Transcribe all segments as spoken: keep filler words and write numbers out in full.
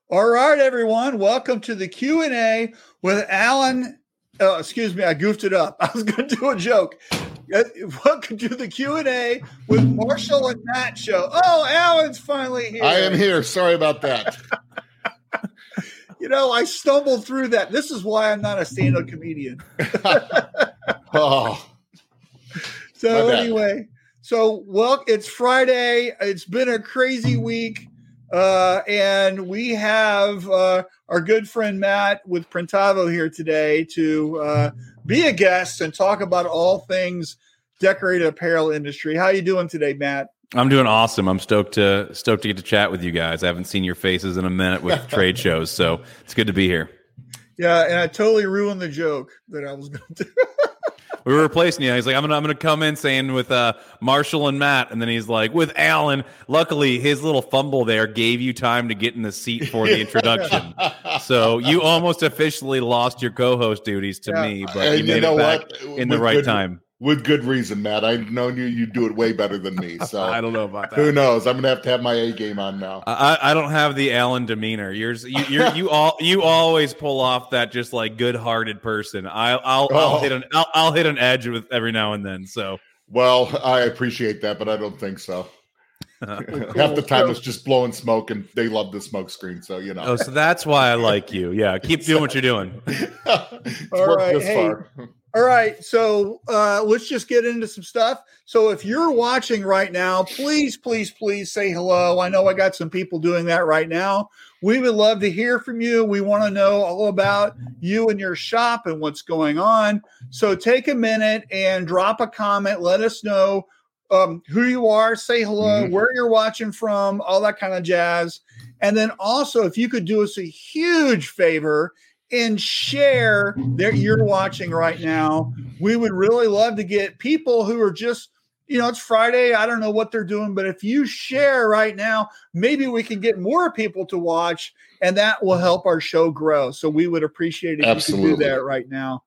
All right, everyone. Welcome to the Q and A with Alan. Oh, excuse me, I goofed it up. I was going to do a joke. Welcome to the Q and A with Marshall and Matt show. Oh, Alan's finally here. I am here. Sorry about that. You know, I stumbled through that. This is why I'm not a stand-up comedian. Oh. So anyway, so well, it's Friday. It's been a crazy week. Uh, and we have uh, our good friend Matt with Printavo here today to uh, be a guest and talk about all things decorated apparel industry. How you doing today, Matt? I'm doing awesome. I'm stoked to stoked to get to chat with you guys. I haven't seen your faces in a minute with trade shows, so it's good to be here. Yeah, and I totally ruined the joke that I was going to do. We were replacing you. He's like, I'm gonna, I'm gonna come in saying with uh, Marshall and Matt, and then he's like, with Alan. Luckily, his little fumble there gave you time to get in the seat for the introduction. So you almost officially lost your co-host duties to yeah. me, but and you made you know it back what? in with the right good, time. With good reason, Matt. I've known you. You do it way better than me. So I don't know about that. Who knows? I'm gonna have to have my A game on now. I, I don't have the Alan demeanor. Yours, you, you're, you all, you always pull off that just like good-hearted person. I, I'll, oh. I'll hit an, I'll, I'll hit an edge with every now and then. So, well, I appreciate that, but I don't think so. Cool. Half the time it's just blowing smoke, and they love the smoke screen. So you know. Oh, so that's why I like you. Yeah, keep doing what you're doing. It's all worked right, this hey. far. All right, so uh, let's just get into some stuff. So if you're watching right now, please, please, please say hello. I know I got some people doing that right now. We would love to hear from you. We want to know all about you and your shop and what's going on. So take a minute and drop a comment. Let us know um, who you are, say hello, mm-hmm. where you're watching from, all that kind of jazz. And then also, if you could do us a huge favor and share that you're watching right now. We would really love to get people who are just, you know, it's Friday. I don't know what they're doing, but if you share right now, maybe we can get more people to watch, and that will help our show grow. So we would appreciate it if Absolutely. you could do that right now.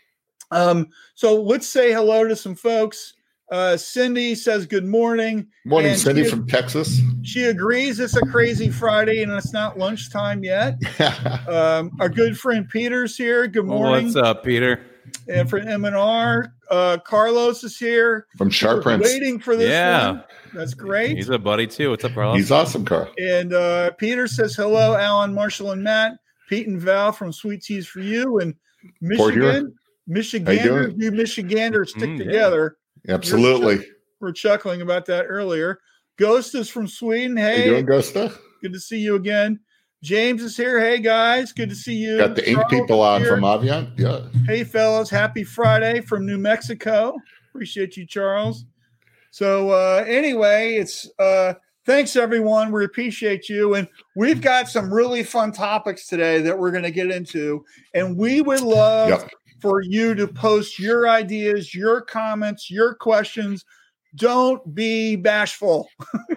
Um, so let's say hello to some folks. Uh, Cindy says good morning. Morning, and Cindy she, from Texas. She agrees it's a crazy Friday and it's not lunchtime yet. um, our good friend Peter's here. Good morning. What's up, Peter? And for M and R, uh, Carlos is here. From Sharp Prints. Waiting for this yeah. one. That's great. He's a buddy too. What's up, Carlos? He's awesome, Carl. And uh, Peter says hello, Alan, Marshall, and Matt. Pete and Val from Sweet Teas for You. And Michigan. Michiganders, you Michiganders stick Mm, together. Yeah. Absolutely. We're, ch- we're chuckling about that earlier. Ghost is from Sweden. Hey, How you doing, Ghosta? Good to see you again. James is here. Hey, guys. Good to see you. Got the ink Charles people on here. from Avian. Yeah. Hey, fellas. Happy Friday from New Mexico. Appreciate you, Charles. So uh, anyway, it's uh, thanks, everyone. We appreciate you. And we've got some really fun topics today that we're going to get into. And we would love yep. for you to post your ideas, your comments, your questions. Don't be bashful.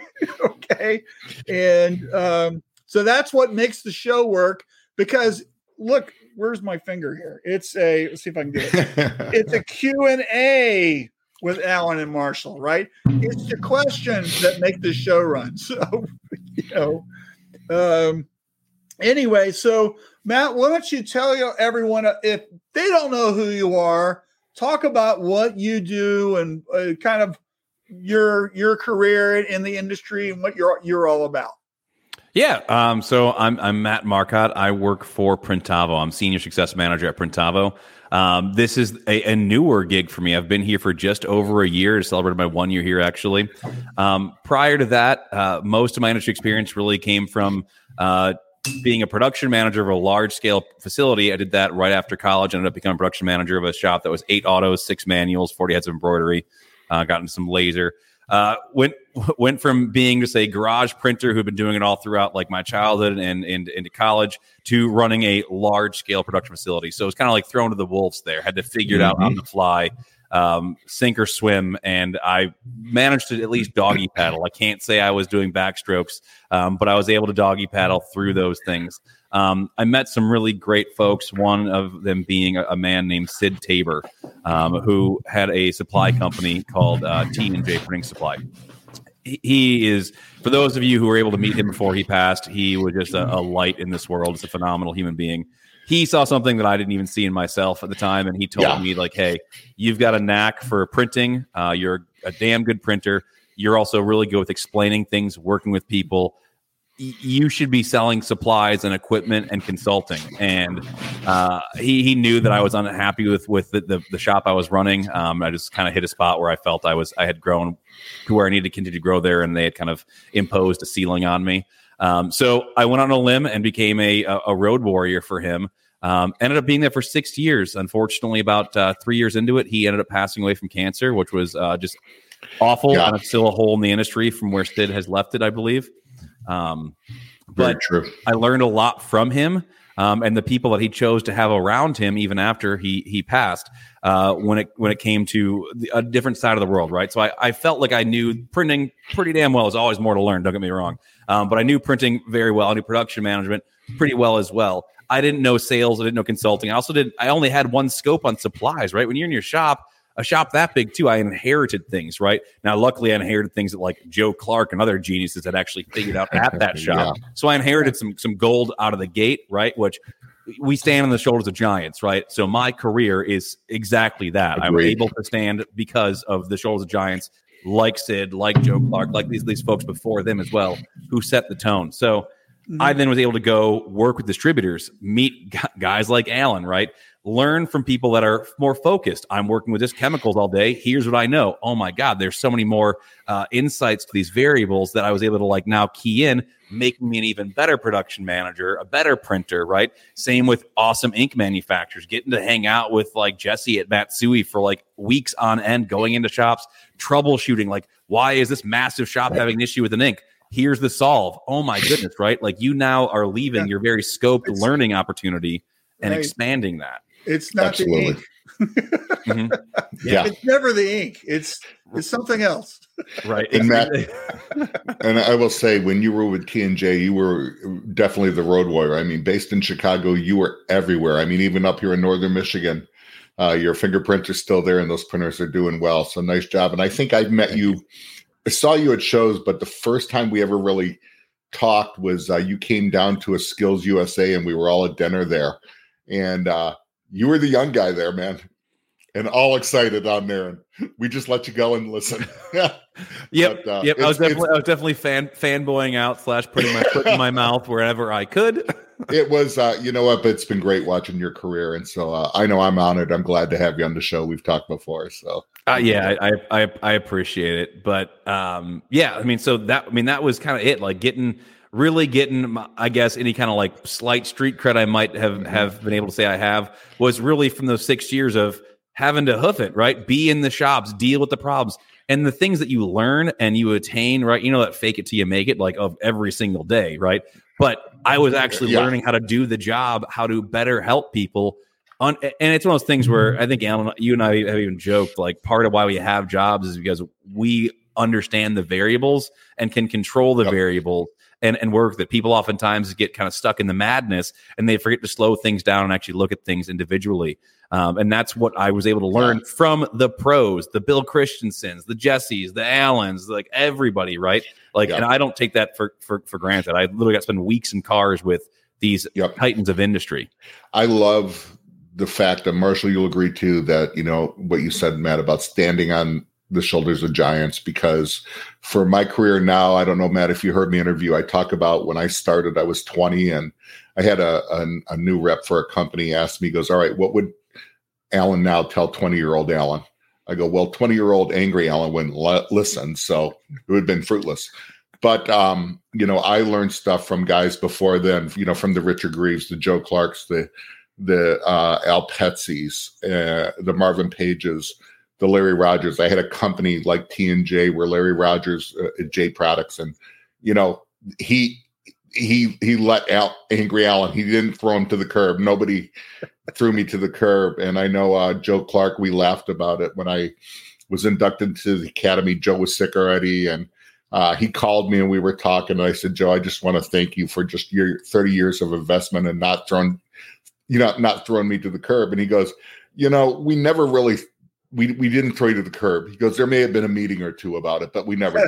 Okay. And um, so that's what makes the show work, because look, where's my finger here? It's a, let's see if I can get it. It's a Q and A with Alan and Marshall, right? It's the questions that make the show run. So, you know, um, anyway, so Matt, why don't you tell you, everyone, if they don't know who you are, talk about what you do and uh, kind of your your career in the industry and what you're you're all about. Yeah, um, so I'm I'm Matt Marcotte. I work for Printavo. I'm senior success manager at Printavo. Um, this is a, a newer gig for me. I've been here for just over a year. I celebrated my one year here, actually. Um, prior to that, uh, most of my industry experience really came from uh, being a production manager of a large-scale facility. I did that right after college. I ended up becoming a production manager of a shop that was eight autos, six manuals, forty heads of embroidery. Uh, got into some laser. Uh, went went from being just a garage printer who'd been doing it all throughout like my childhood and, and into college to running a large-scale production facility. So it was kind of like thrown to the wolves there. Had to figure it Mm-hmm. out on the fly, um, sink or swim, and I managed to at least doggy paddle. I can't say I was doing backstrokes, um, but I was able to doggy paddle through those things. Um, I met some really great folks, one of them being a, a man named Sid Tabor, um, who had a supply company called uh, T and J Printing Supply. he, he is, for those of you who were able to meet him before he passed, he was just a, a light in this world. It's a phenomenal human being. He saw something that I didn't even see in myself at the time, and he told yeah. me, like, hey, you've got a knack for printing. Uh, you're a damn good printer. You're also really good with explaining things, working with people. Y- you should be selling supplies and equipment and consulting. And uh, he he knew that I was unhappy with with the, the, the shop I was running. Um, I just kind of hit a spot where I felt I was I had grown to where I needed to continue to grow there, and they had kind of imposed a ceiling on me. Um, so I went on a limb and became a, a, a road warrior for him. Um, ended up being there for six years. Unfortunately, about uh, three years into it, he ended up passing away from cancer, which was uh, just awful. Yeah. And it's still a hole in the industry from where Sid has left it, I believe. Um, Very but true. I learned a lot from him um, and the people that he chose to have around him, even after he he passed. Uh, when it when it came to the, a different side of the world, right? So I, I felt like I knew printing pretty damn well. There's always more to learn. Don't get me wrong. Um, but I knew printing very well. I knew production management pretty well as well. I didn't know sales. I didn't know consulting. I also didn't. I only had one scope on supplies, right? When you're in your shop, a shop that big too, I inherited things, right? Now, luckily, I inherited things that like Joe Clark and other geniuses had actually figured out at that shop. Yeah. So I inherited some some gold out of the gate, right? Which we stand on the shoulders of giants, right? So my career is exactly that. I'm able to stand because of the shoulders of giants, like Sid, like Joe Clark, like these these folks before them as well, who set the tone. So mm-hmm. I then was able to go work with distributors, meet guys like Alan, right? Learn from people that are more focused. I'm working with just chemicals all day. Here's what I know. Oh my God, there's so many more uh, insights to these variables that I was able to like now key in, making me an even better production manager, a better printer, right? Same with awesome ink manufacturers, getting to hang out with like Jesse at Matsui for like weeks on end, going into shops, troubleshooting, like, why is this massive shop having an issue with an ink? Here's the solve. Oh my goodness, right? Like you now are leaving your very scoped it's, learning opportunity and right. expanding that. It's not Absolutely. the ink. mm-hmm. Yeah. It's never the ink. It's it's something else. Right. And Matt, and I will say, when you were with T and J, you were definitely the road warrior. I mean, based in Chicago, you were everywhere. I mean, even up here in northern Michigan, uh, your fingerprints are still there and those printers are doing well. So nice job. And I think I've met you. I saw you at shows, but the first time we ever really talked was uh, you came down to a Skills U S A and we were all at dinner there. And uh, you were the young guy there, man, and all excited on there. And we just let you go and listen. yeah. Yep. But, uh, yep. I was definitely, I was definitely fan fanboying out slash putting my foot in my mouth wherever I could. It was, uh, you know what? But it's been great watching your career, and so uh, I know I'm honored. I'm glad to have you on the show. We've talked before, so uh, yeah, I, I I appreciate it. But um, yeah, I mean, so that I mean that was kind of it, like getting. Really getting, I guess, any kind of like slight street cred I might have, have been able to say I have was really from those six years of having to hoof it, right? Be in the shops, deal with the problems. And the things that you learn and you attain, right? You know, that fake it till you make it, like of every single day, right? But I was actually yeah. learning how to do the job, how to better help people. On, and it's one of those things where I think, Alan, you and I have even joked, like part of why we have jobs is because we understand the variables and can control the yep. variables. And, and work that people oftentimes get kind of stuck in the madness and they forget to slow things down and actually look at things individually. Um, and that's what I was able to learn yeah. from the pros, the Bill Christensens, the Jessies, the Allens, like everybody, right? Like, yeah. and I don't take that for, for, for granted. I literally got to spend weeks in cars with these yep. titans of industry. I love the fact that, Marshall, you'll agree too, that, you know, what you said, Matt, about standing on the shoulders of giants, because for my career now, I don't know, Matt, if you heard me interview, I talk about when I started, I was twenty and I had a, a, a new rep for a company ask me, goes, all right, what would Alan now tell twenty year old Alan? I go, well, twenty year old angry Alan wouldn't l- listen. So it would have been fruitless. But, um, you know, I learned stuff from guys before then, you know, from the Richard Greaves, the Joe Clarks, the, the uh, Al Petzies, uh, the Marvin Pages, the Larry Rogers. I had a company like T and J where Larry Rogers uh, at J Products, and you know he he he let out angry Alan. He didn't throw him to the curb. Nobody threw me to the curb. And I know uh, Joe Clark. We laughed about it when I was inducted to the academy. Joe was sick already, and uh, he called me and we were talking. And I said, Joe, I just want to thank you for just your thirty years of investment and not throwing, you know, not throwing me to the curb. And he goes, you know, we never really we we didn't throw you to the curb. He goes, there may have been a meeting or two about it, but we never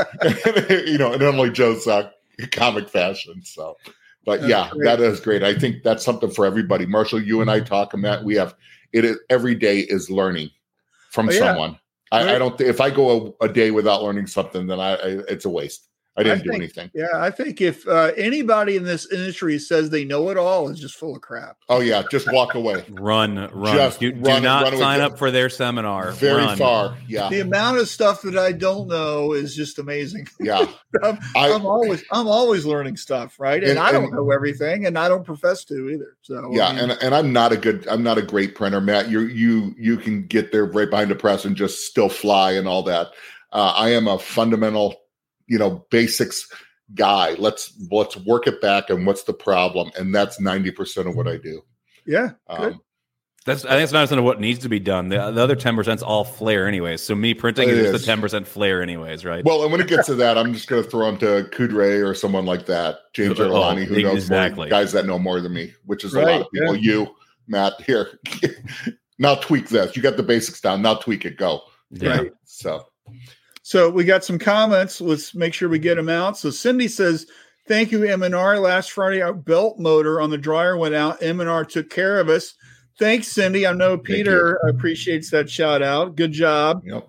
did. You know, and only Joe's uh, comic fashion. So, but that's yeah, great. That is great. I think that's something for everybody. Marshall, you and I talk and Matt, we have it is, every day is learning from oh, yeah. someone. I, right. I don't. Th- if I go a, a day without learning something, then I, I it's a waste. I didn't I do think, anything. Yeah, I think if uh, anybody in this industry says they know it all, is just full of crap. Oh yeah, just walk away. Run, run. Just do, run, do not run sign up for their seminar. Very run. far. Yeah. The amount of stuff that I don't know is just amazing. Yeah. I'm, I, I'm always I'm always learning stuff, right? And, and I don't and, know everything, and I don't profess to either. So yeah, I mean, and and I'm not a good I'm not a great printer, Matt. You you you can get there right behind the press and just still fly and all that. Uh, I am a fundamental, you know, basics guy. Let's let's work it back and what's the problem, and that's ninety percent of what I do. Yeah, good. Um, that's I think it's ninety percent of what needs to be done. The, the other ten percent is all flair, anyways. So me printing is, is just the ten percent flair, anyways, right? Well, and when it gets to that, I'm just going to throw him to Kudre or someone like that, James oh, Erlani, who knows exactly. more, guys that know more than me, which is right, a lot of people. Yeah. You, Matt, here. Now tweak this. You got the basics down. Now tweak it. Go. Yeah. Right. So. So we got some comments. Let's make sure we get them out. So Cindy says, thank you, M and R. Last Friday, our belt motor on the dryer went out. M and R took care of us. Thanks, Cindy. I know Peter appreciates that shout out. Good job. Yep.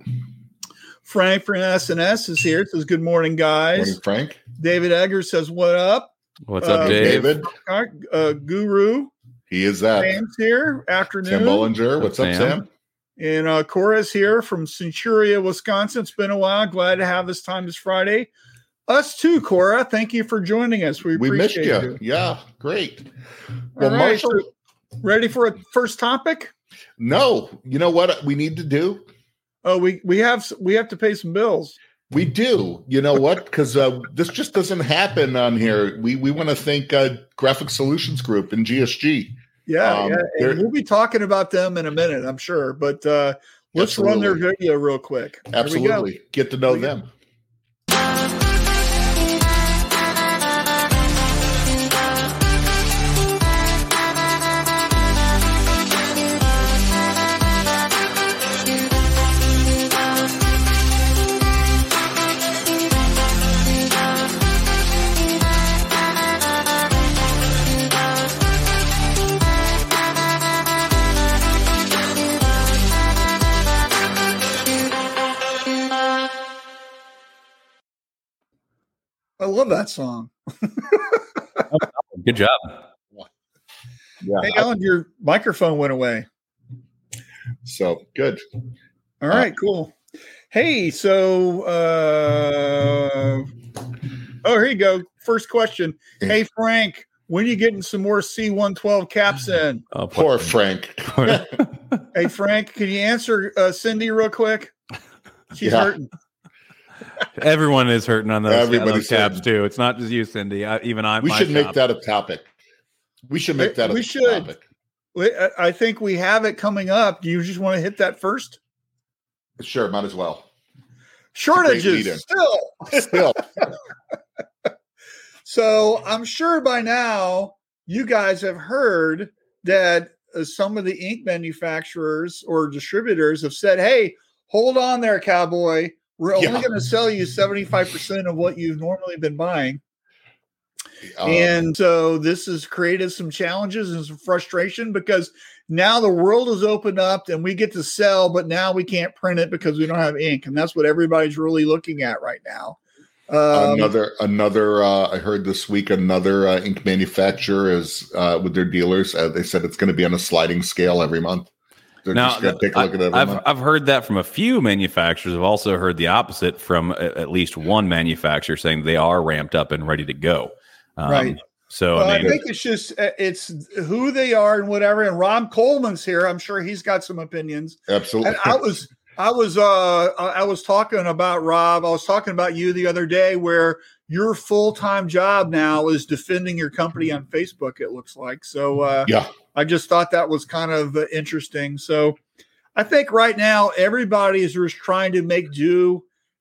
Frank from S and S is here. Says, good morning, guys. Morning, Frank. David Egger says, what up? What's up, uh, Dave? David. Uh, Guru. He is that. Sam's here. Afternoon. Sam Bollinger. What's up, Sam? Sam? And uh, Cora's here from Centuria, Wisconsin. It's been a while. Glad to have this time this Friday. Us too, Cora. Thank you for joining us. We, we missed you. you. Yeah, great. Well, All right, Marshall, so ready for a first topic? No. You know what we need to do? Oh, we we have we have to pay some bills. We do. You know what? Because uh, this just doesn't happen on here. We we want to thank uh, Graphic Solutions Group and G S G. Yeah, um, yeah. And we'll be talking about them in a minute, I'm sure. But uh, let's absolutely. run their video real quick. Absolutely. Get to know them. I love that song. Good job. Yeah. Hey, Alan, your microphone went away. So good. All right, uh, cool. Hey, so uh, oh, here you go. First question. Hey, Frank, when are you getting some more C one twelve caps in? Oh, poor Frank. Hey, Frank, can you answer uh, Cindy real quick? She's yeah. hurting. Everyone is hurting on those, Everybody's on those tabs too. It's not just you, Cindy. I, even I. We should make that a topic. We should make that we a should. topic. I think we have it coming up. Do you just want to hit that first? Sure, might as well. Shortages still. Still. So I'm sure by now you guys have heard that uh, some of the ink manufacturers or distributors have said, hey, hold on there, cowboy. We're only yeah. going to sell you seventy-five percent of what you've normally been buying. Um, and so this has created some challenges and some frustration because now the world is opened up and we get to sell, but now we can't print it because we don't have ink. And that's what everybody's really looking at right now. Um, another, another, uh, I heard this week, another uh, ink manufacturer is uh, with their dealers. Uh, they said it's going to be on a sliding scale every month. They're now, just gonna take a look at it every I've, month. I've heard that from a few manufacturers. I've also heard the opposite from a, at least one manufacturer saying they are ramped up and ready to go. Um, right. So well, I, mean, I think it's just it's who they are and whatever. And Rob Coleman's here. I'm sure he's got some opinions. Absolutely. And I was I was uh I was talking about Rob. I was talking about you the other day where your full-time job now is defending your company on Facebook, it looks like. So uh yeah. I just thought that was kind of uh, interesting. So I think right now everybody is just trying to make do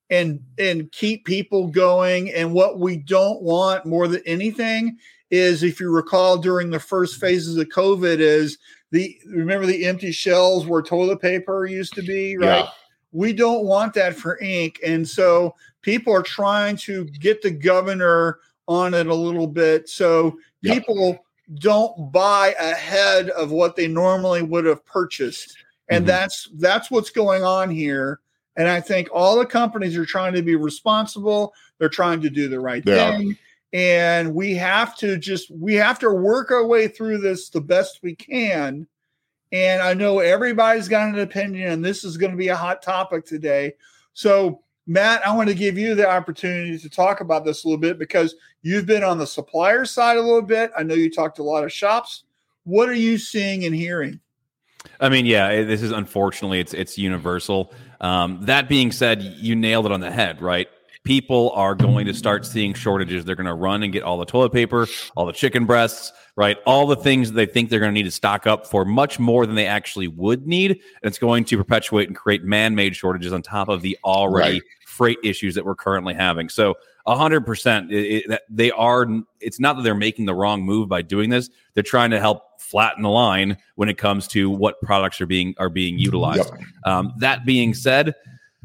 and and keep people going. And what we don't want more than anything is, if you recall, during the first phases of COVID, is the remember the empty shelves where toilet paper used to be, right? Yeah. We don't want that for ink. And so people are trying to get the governor on it a little bit, so people yep. don't buy ahead of what they normally would have purchased. And mm-hmm. that's that's what's going on here. And I think all the companies are trying to be responsible. They're trying to do the right they thing. Are. And we have to just we have to work our way through this the best we can. And I know everybody's got an opinion, and this is going to be a hot topic today. So Matt, I want to give you the opportunity to talk about this a little bit, because you've been on the supplier side a little bit. I know you talked to a lot of shops. What are you seeing and hearing? I mean, yeah, this is unfortunately it's it's universal. Um, that being said, you nailed it on the head, right? People are going to start seeing shortages. They're going to run and get all the toilet paper, all the chicken breasts, right? All the things that they think they're going to need to stock up for, much more than they actually would need. And it's going to perpetuate and create man-made shortages on top of the already right. freight issues that we're currently having. So one hundred percent, it, it, they are, it's not that they're making the wrong move by doing this. They're trying to help flatten the line when it comes to what products are being are being utilized. Yep. Um, that being said,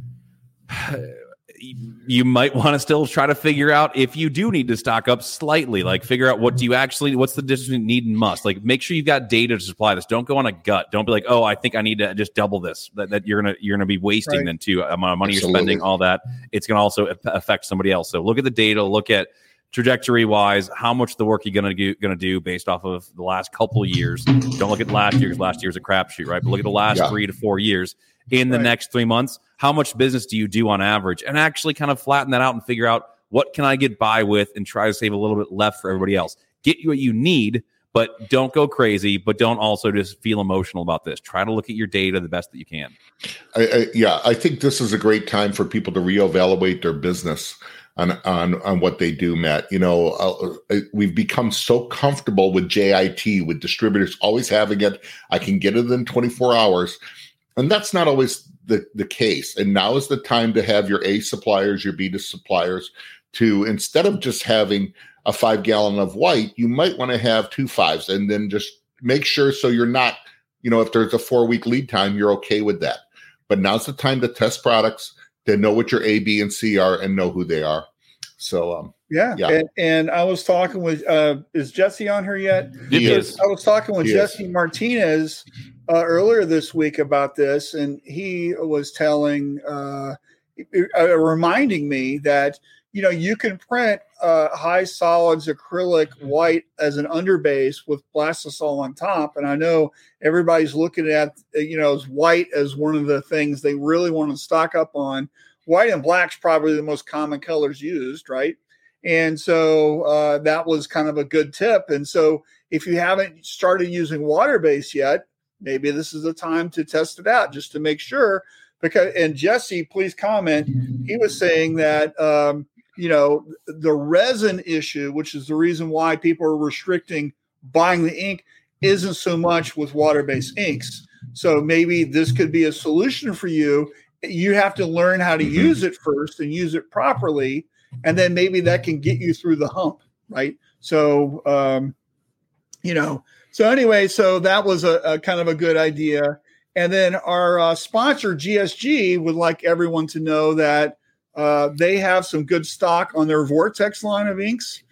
you might want to still try to figure out if you do need to stock up slightly, like figure out what do you actually, what's the difference between need and must. Like, make sure you've got data to supply this. Don't go on a gut. Don't be like, oh, I think I need to just double this. That, that you're gonna you're gonna be wasting right. then too amount of money Absolutely. You're spending, all that. It's gonna also affect somebody else. So look at the data. Look at trajectory wise, how much the work you're gonna do gonna do based off of the last couple of years. Don't look at last year, because last year's a crapshoot, right? But look at the last yeah. three to four years. In the right. next three months, how much business do you do on average? And actually kind of flatten that out and figure out, what can I get by with, and try to save a little bit left for everybody else. Get you what you need, but don't go crazy, but don't also just feel emotional about this. Try to look at your data the best that you can. I, I, yeah, I think this is a great time for people to reevaluate their business on on on what they do, Matt. You know, uh, we've become so comfortable with J I T, with distributors always having it. I can get it in twenty-four hours. And that's not always the, the case. And now is the time to have your A suppliers, your B suppliers, to, instead of just having a five gallon of white, you might want to have two fives, and then just make sure, so you're not, you know, if there's a four week lead time, you're okay with that. But now's the time to test products, to know what your A, B, and C are, and know who they are. So, um, yeah. yeah. And, and I was talking with, uh, is Jesse on here yet? He is. I was talking with he Jesse is. Martinez uh, earlier this week about this, and he was telling, uh, uh, reminding me that, you know, you can print uh, high solids acrylic white as an underbase with plastisol on top. And I know everybody's looking at, you know, as white as one of the things they really want to stock up on. White and black's probably the most common colors used, right? And so uh, that was kind of a good tip. And so if you haven't started using water-based yet, maybe this is the time to test it out, just to make sure. Because, and Jesse, please comment. He was saying that, um, you know, the resin issue, which is the reason why people are restricting buying the ink, isn't so much with water-based inks. So maybe this could be a solution for you. You have to learn how to mm-hmm. use it first and use it properly. And then maybe that can get you through the hump, right? So, um, you know, so anyway, so that was a, a kind of a good idea. And then our uh, sponsor, G S G, would like everyone to know that uh, they have some good stock on their Vortex line of inks.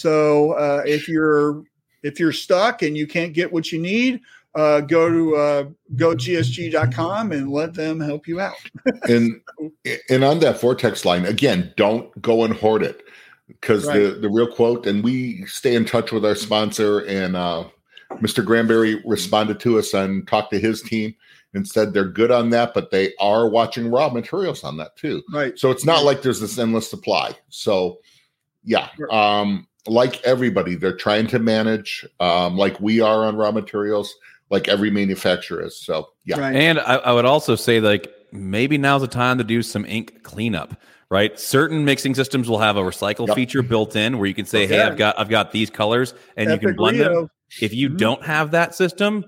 So uh, if you're if you're stuck and you can't get what you need, uh, go to uh, go G S G dot com and let them help you out. and and on that Vortex line, again, don't go and hoard it, because right. the, the real quote, and we stay in touch with our sponsor, and uh, Mister Granberry responded to us and talked to his team and said they're good on that, but they are watching raw materials on that too. Right. So it's not right. like there's this endless supply. So yeah, um, like everybody, they're trying to manage um, like we are on raw materials, like every manufacturer is. So yeah. Right. And I, I would also say, like, maybe now's the time to do some ink cleanup. Right, certain mixing systems will have a recycle yep. feature built in where you can say, okay. "Hey, I've got I've got these colors," and Epic you can blend Rio. them. If you mm-hmm. don't have that system,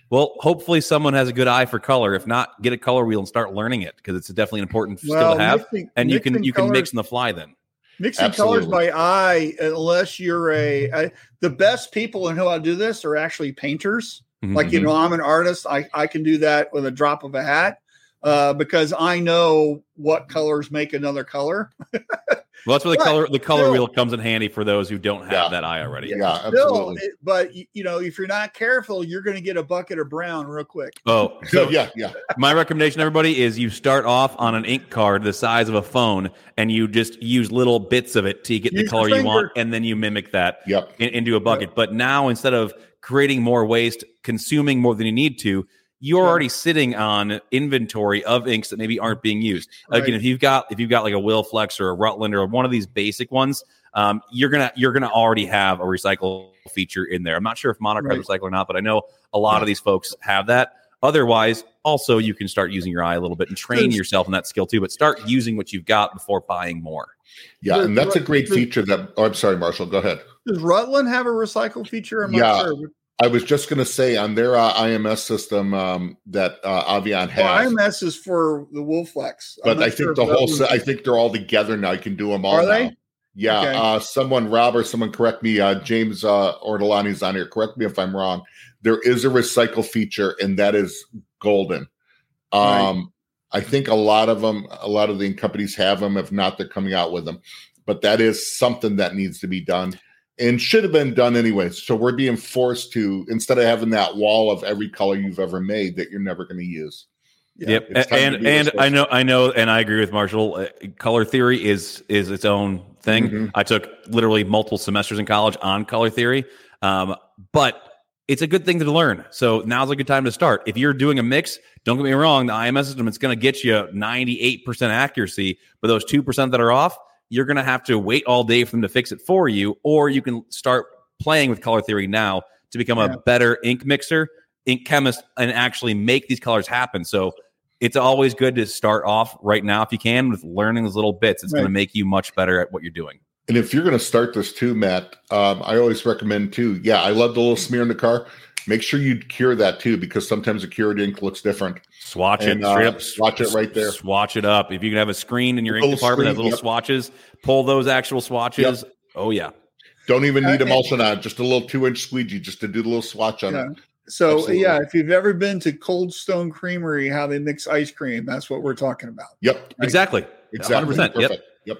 Well, hopefully someone has a good eye for color. If not, get a color wheel and start learning it because it's definitely an important Well, skill to have. mixing- and you can mixing you can colors- mix on the fly then. Mixing Absolutely. colors by eye, unless you're a, I, the best people in who I do this are actually painters. Mhm. Like, you know, I'm an artist. I, I can do that with a drop of a hat uh, because I know what colors make another color. Well, that's where the But color the color still- wheel comes in handy for those who don't have Yeah. that eye already. Yeah, Still, absolutely. it, but y- you know, if you're not careful, you're going to get a bucket of brown real quick. Oh, So so yeah, yeah. my recommendation, everybody, is you start off on an ink card the size of a phone, and you just use little bits of it to get the Use your color you want, finger. and then you mimic that Yep. in, into a bucket. But now, instead of creating more waste, consuming more than you need to, you're Yeah. already sitting on inventory of inks that maybe aren't being used. Right. Again, if you've got if you've got like a Wilflex or a Rutland or one of these basic ones, um, you're gonna you're gonna already have a recycle feature in there. I'm not sure if Monarch Right. has recycle or not, but I know a lot of these folks have that. Otherwise, also you can start using your eye a little bit and train There's- yourself in that skill too. But start using what you've got before buying more. Yeah, and that's a Does- great does- feature that oh I'm sorry, Marshall, go ahead. Does Rutland have a recycle feature? I'm Yeah. not sure. I was just going to say on their uh, I M S system um, that uh, Avian has, Well, I M S is for the Wolflex. I'm but not I sure think the if that whole was- se- I think they're all together now. You can do them all Are now. they? Yeah. Okay. Uh, someone, Rob or someone, correct me. Uh, James uh, Ortolani's on here. Correct me if I'm wrong. There is a recycle feature, and that is golden. Um, Right. I think a lot of them, a lot of the companies have them. If not, they're coming out with them. But that is something that needs to be done. And should have been done anyways. So we're being forced to, instead of having that wall of every color you've ever made that you're never going to use. Yeah. Yep, It's time to and be and I responsible. know I know, and I agree with Marshall. Uh, color theory is is its own thing. Mhm. I took literally multiple semesters in college on color theory, um, but it's a good thing to learn. So now's a good time to start. If you're doing a mix, don't get me wrong, the I M S system it's going to get you ninety-eight percent accuracy, but those two percent that are off, you're going to have to wait all day for them to fix it for you, or you can start playing with color theory now to become Yeah. a better ink mixer, ink chemist, and actually make these colors happen. So it's always good to start off right now if you can with learning those little bits. It's Right. going to make you much better at what you're doing. And if you're going to start this too, Matt, um, I always recommend too. Yeah, I love the little smear in the car. Make sure you cure that too, because sometimes the cured ink looks different. Swatch And, it straight uh, up. swatch it right there. Swatch it up. If you can have a screen in your ink Little department that has screen, little yep. swatches, pull those actual swatches. Oh yeah. Don't even need Uh, emulsion on it, just a little two inch squeegee just to do the little swatch on Yeah. it. So Absolutely. yeah, if you've ever been to Cold Stone Creamery, how they mix ice cream, that's what we're talking about. Yep, Exactly. exactly. one hundred percent. Yep. Perfect. Yep.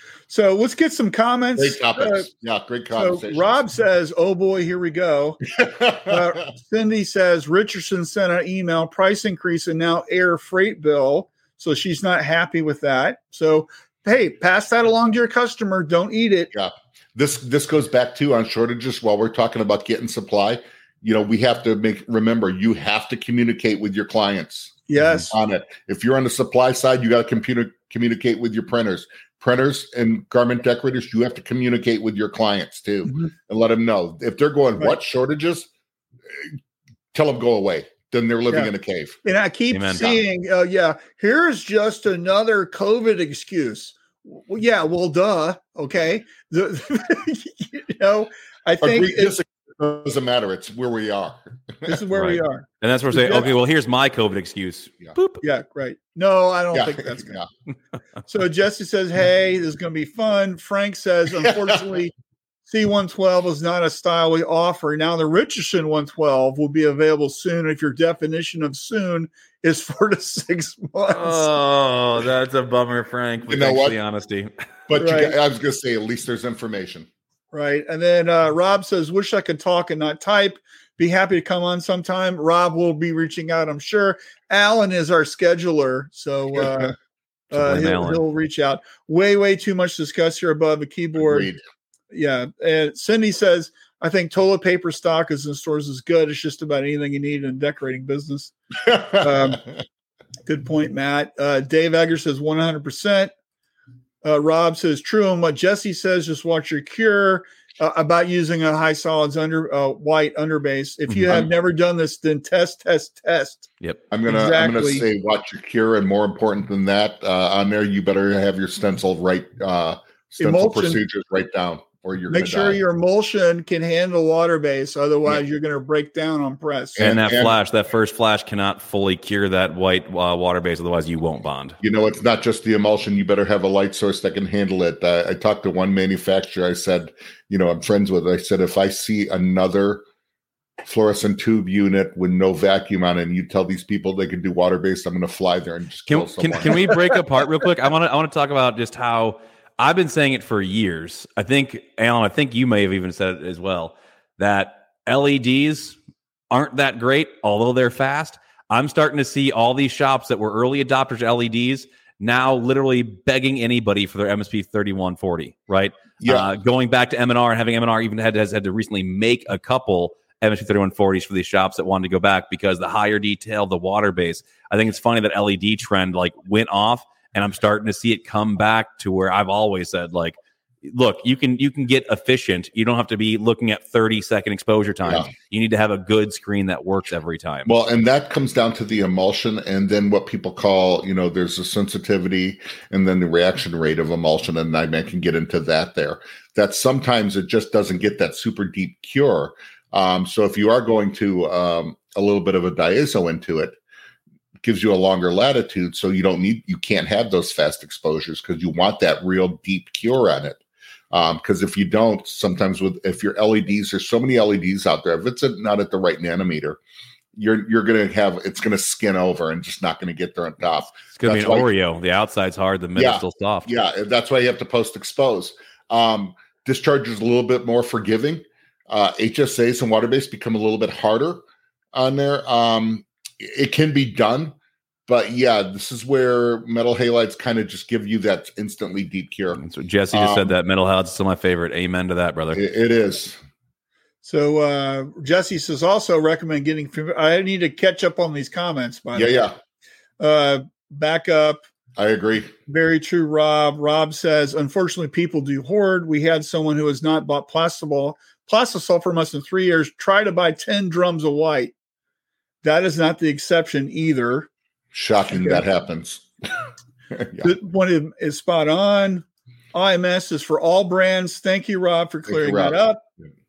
So let's get some comments. Great topics. Uh, yeah, great so conversation. Rob says, "Oh boy, here we go." Uh, Cindy says Richardson sent an email price increase and now air freight bill, so she's not happy with that. So hey, pass that along to your customer. Don't eat it. this this goes back to on shortages. While we're talking about getting supply, you know, we have to make remember you have to communicate with your clients Yes, on it. If you're on the supply side, you got to computer communicate with your printers. Printers and garment decorators, you have to communicate with your clients too, Mhm. and let them know if they're going Right. what shortages. Tell them go away. Then they're living Yeah. in a cave. and I keep Amen. seeing, uh, yeah, here's just another COVID excuse. Well, yeah, well, duh. Okay, the, you know, I think Agree, it's, this doesn't matter. It's where we are. this is where we Right. are. And that's where we say, Yeah. okay, well, here's my COVID excuse. Yeah. Boop. Yeah, right. No, I don't Yeah, think that's good. yeah. So Jesse says, "Hey, this is going to be fun." Frank says, "Unfortunately, C one twelve is not a style we offer. Now the Richardson one twelve will be available soon if your definition of soon is four to six months." Oh, that's a bummer, Frank. But You know thanks for what? the honesty. But you Right. got- I was going to say, at least there's information. Right. And then uh, Rob says, "Wish I could talk and not type. Be happy to come on sometime." Rob will be reaching out, I'm sure. Alan is our scheduler, so uh, uh, blame he'll, Alan. he'll reach out. Way, way too much to discuss here above the keyboard. Agreed. Yeah. And Cindy says, "I think toilet paper stock is in stores is good. It's just about anything you need in decorating business." Um, Good point, Matt. Uh, Dave Egger says one hundred percent. Uh, Rob says true. And what Jesse says, just watch your cure uh, about using a high solids under uh, white underbase. If you Mhm. have never done this, then test, test, test. Yep. I'm gonna I'm gonna Exactly. say watch your cure, and more important than that, uh, on there you better have your stencil right uh, stencil Emulsion. procedures right down. or you're Make sure die. your emulsion can handle water base. Otherwise, yeah. you're going to break down on press. And, and that and, flash, that first flash cannot fully cure that white uh, water base. Otherwise, you won't bond. You know, it's not just the emulsion. You better have a light source that can handle it. Uh, I talked to one manufacturer. I said, you know, I'm friends with. I said, if I see another fluorescent tube unit with no vacuum on it, and you tell these people they can do water based, I'm going to fly there and just can, kill someone. Can, can we break apart real quick? I want to I want to talk about just how I've been saying it for years. I think, Alan, I think you may have even said it as well, that L E Ds aren't that great, although they're fast. I'm starting to see all these shops that were early adopters to L E Ds now literally begging anybody for their M S P thirty-one forty, right? Yeah. Uh, going back to M and R and having M and R even had, has had to recently make a couple M S P thirty-one forties for these shops that wanted to go back because the higher detail, the water base. I think it's funny that L E D trend like went off, and I'm starting to see it come back to where I've always said, like, look, you can you can get efficient. You don't have to be looking at thirty second exposure times. Yeah. You need to have a good screen that works every time. Well, and that comes down to the emulsion, and then what people call, you know, there's the sensitivity and then the reaction rate of emulsion, and I can get into that there. That sometimes it just doesn't get that super deep cure. Um, so if you are going to um, a little bit of a diazo into it, gives you a longer latitude, so you don't need, you can't have those fast exposures because you want that real deep cure on it. Because um, if you don't, sometimes with if your L E Ds, there's so many L E Ds out there. If it's a, not at the right nanometer, you're you're going to have it's going to skin over and just not going to get there on top. It's going to be an Oreo. The outside's hard, the middle's yeah, still soft. Yeah, that's why you have to post expose. Um, discharge is a little bit more forgiving. Uh, H S As and water base become a little bit harder on there. Um, it can be done. But yeah, this is where metal halides kind of just give you that instantly deep cure. So Jesse just um, said that metal halides is still my favorite. Amen to that, brother. It, it is. So uh, Jesse says also recommend getting. I need to catch up on these comments. By yeah, the yeah. Uh, back up. I agree. Very true, Rob. Rob says, unfortunately, people do hoard. We had someone who has not bought Plastisol, Plastisol for less than three years try to buy ten drums of white. That is not the exception either. Shocking that happens. yeah. One is spot on. I M S is for all brands. Thank you, Rob, for clearing you, Rob. that up.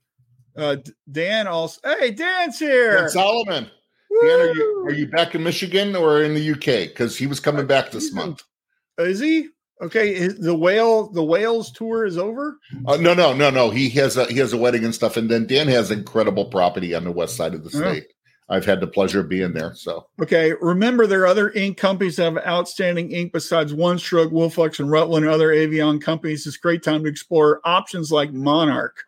Uh, Dan also. Hey, Dan's here. Dan Solomon. Woo! Dan, are you, are you back in Michigan or in the U K? Because he was coming back this He's month. In, is he? Okay. Is the whale, the Wales tour is over. Uh, no, no, no, no. He has a he has a wedding and stuff, and then Dan has incredible property on the west side of the state. Oh. I've had the pleasure of being there. So okay, remember there are other ink companies that have outstanding ink besides One Stroke, Wolflex, and Rutland, and other Avion companies. It's a great time to explore options like Monarch.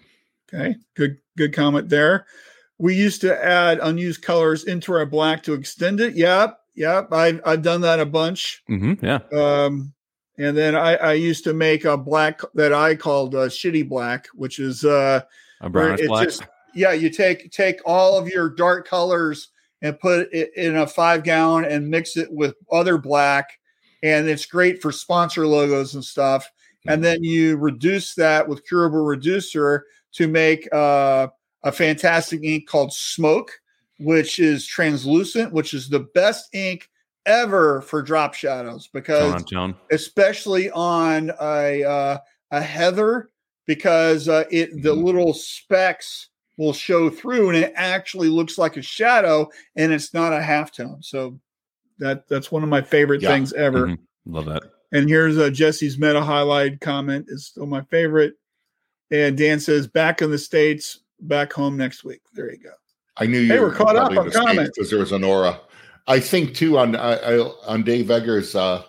Okay, good good comment there. We used to add unused colors into our black to extend it. Yep, yep. I've I've done that a bunch. Mm-hmm, yeah. Um, and then I, I used to make a black that I called uh, shitty black, which is uh, a brownish black. Just, Yeah, you take take all of your dark colors and put it in a five gallon and mix it with other black, and it's great for sponsor logos and stuff. And then you reduce that with curable reducer to make uh, a fantastic ink called Smoke, which is translucent, which is the best ink ever for drop shadows because John, John. especially on a uh, a heather because uh, it the mm-hmm. little specks will show through and it actually looks like a shadow and it's not a halftone. So that that's one of my favorite yeah. things ever. Mm-hmm. Love that. And here's uh, Jesse's meta highlight comment is still my favorite. And Dan says back in the States, back home next week. There you go. I knew you hey, were caught up on comments because there was an aura. I think too on I, I, on Dave Egger's uh,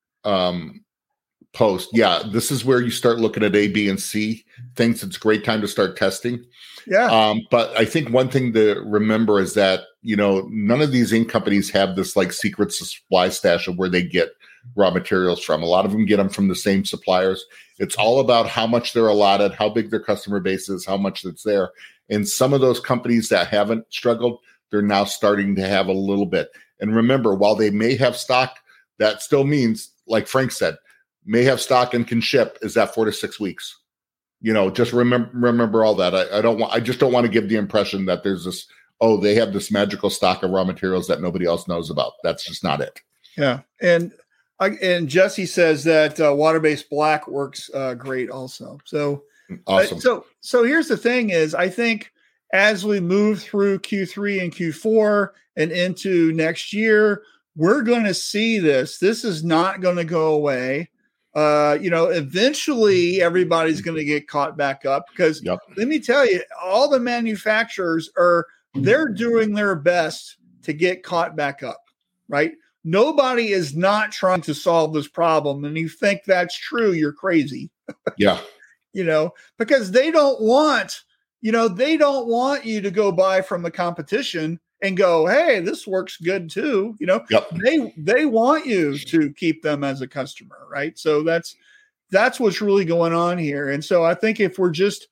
um, post. Yeah, this is where you start looking at A, B, and C things. It's a great time to start testing. Yeah. Um, but I think one thing to remember is that, you know, none of these ink companies have this like secret supply stash of where they get raw materials from. A lot of them get them from the same suppliers. It's all about how much they're allotted, how big their customer base is, how much that's there. And some of those companies that haven't struggled, they're now starting to have a little bit. And remember, while they may have stock, that still means, like Frank said, may have stock and can ship is that four to six weeks. You know, just remember remember all that. I, I don't want. I just don't want to give the impression that there's this. Oh, they have this magical stock of raw materials that nobody else knows about. That's just not it. Yeah, and I, and Jesse says that uh, water-based black works uh, great also. So Awesome. Uh, so, so here's the thing is, I think as we move through Q three and Q four and into next year, we're going to see this. This is not going to go away. Uh, you know, eventually everybody's going to get caught back up because Yep. let me tell you, all the manufacturers are, they're doing their best to get caught back up, right? Nobody is not trying to solve this problem. And you think that's true, you're crazy. Yeah. You know, because they don't want, you know, they don't want you to go buy from the competition and go, hey, this works good too. You know, Yep. they they want you to keep them as a customer, right? So that's that's what's really going on here. And so I think if we're just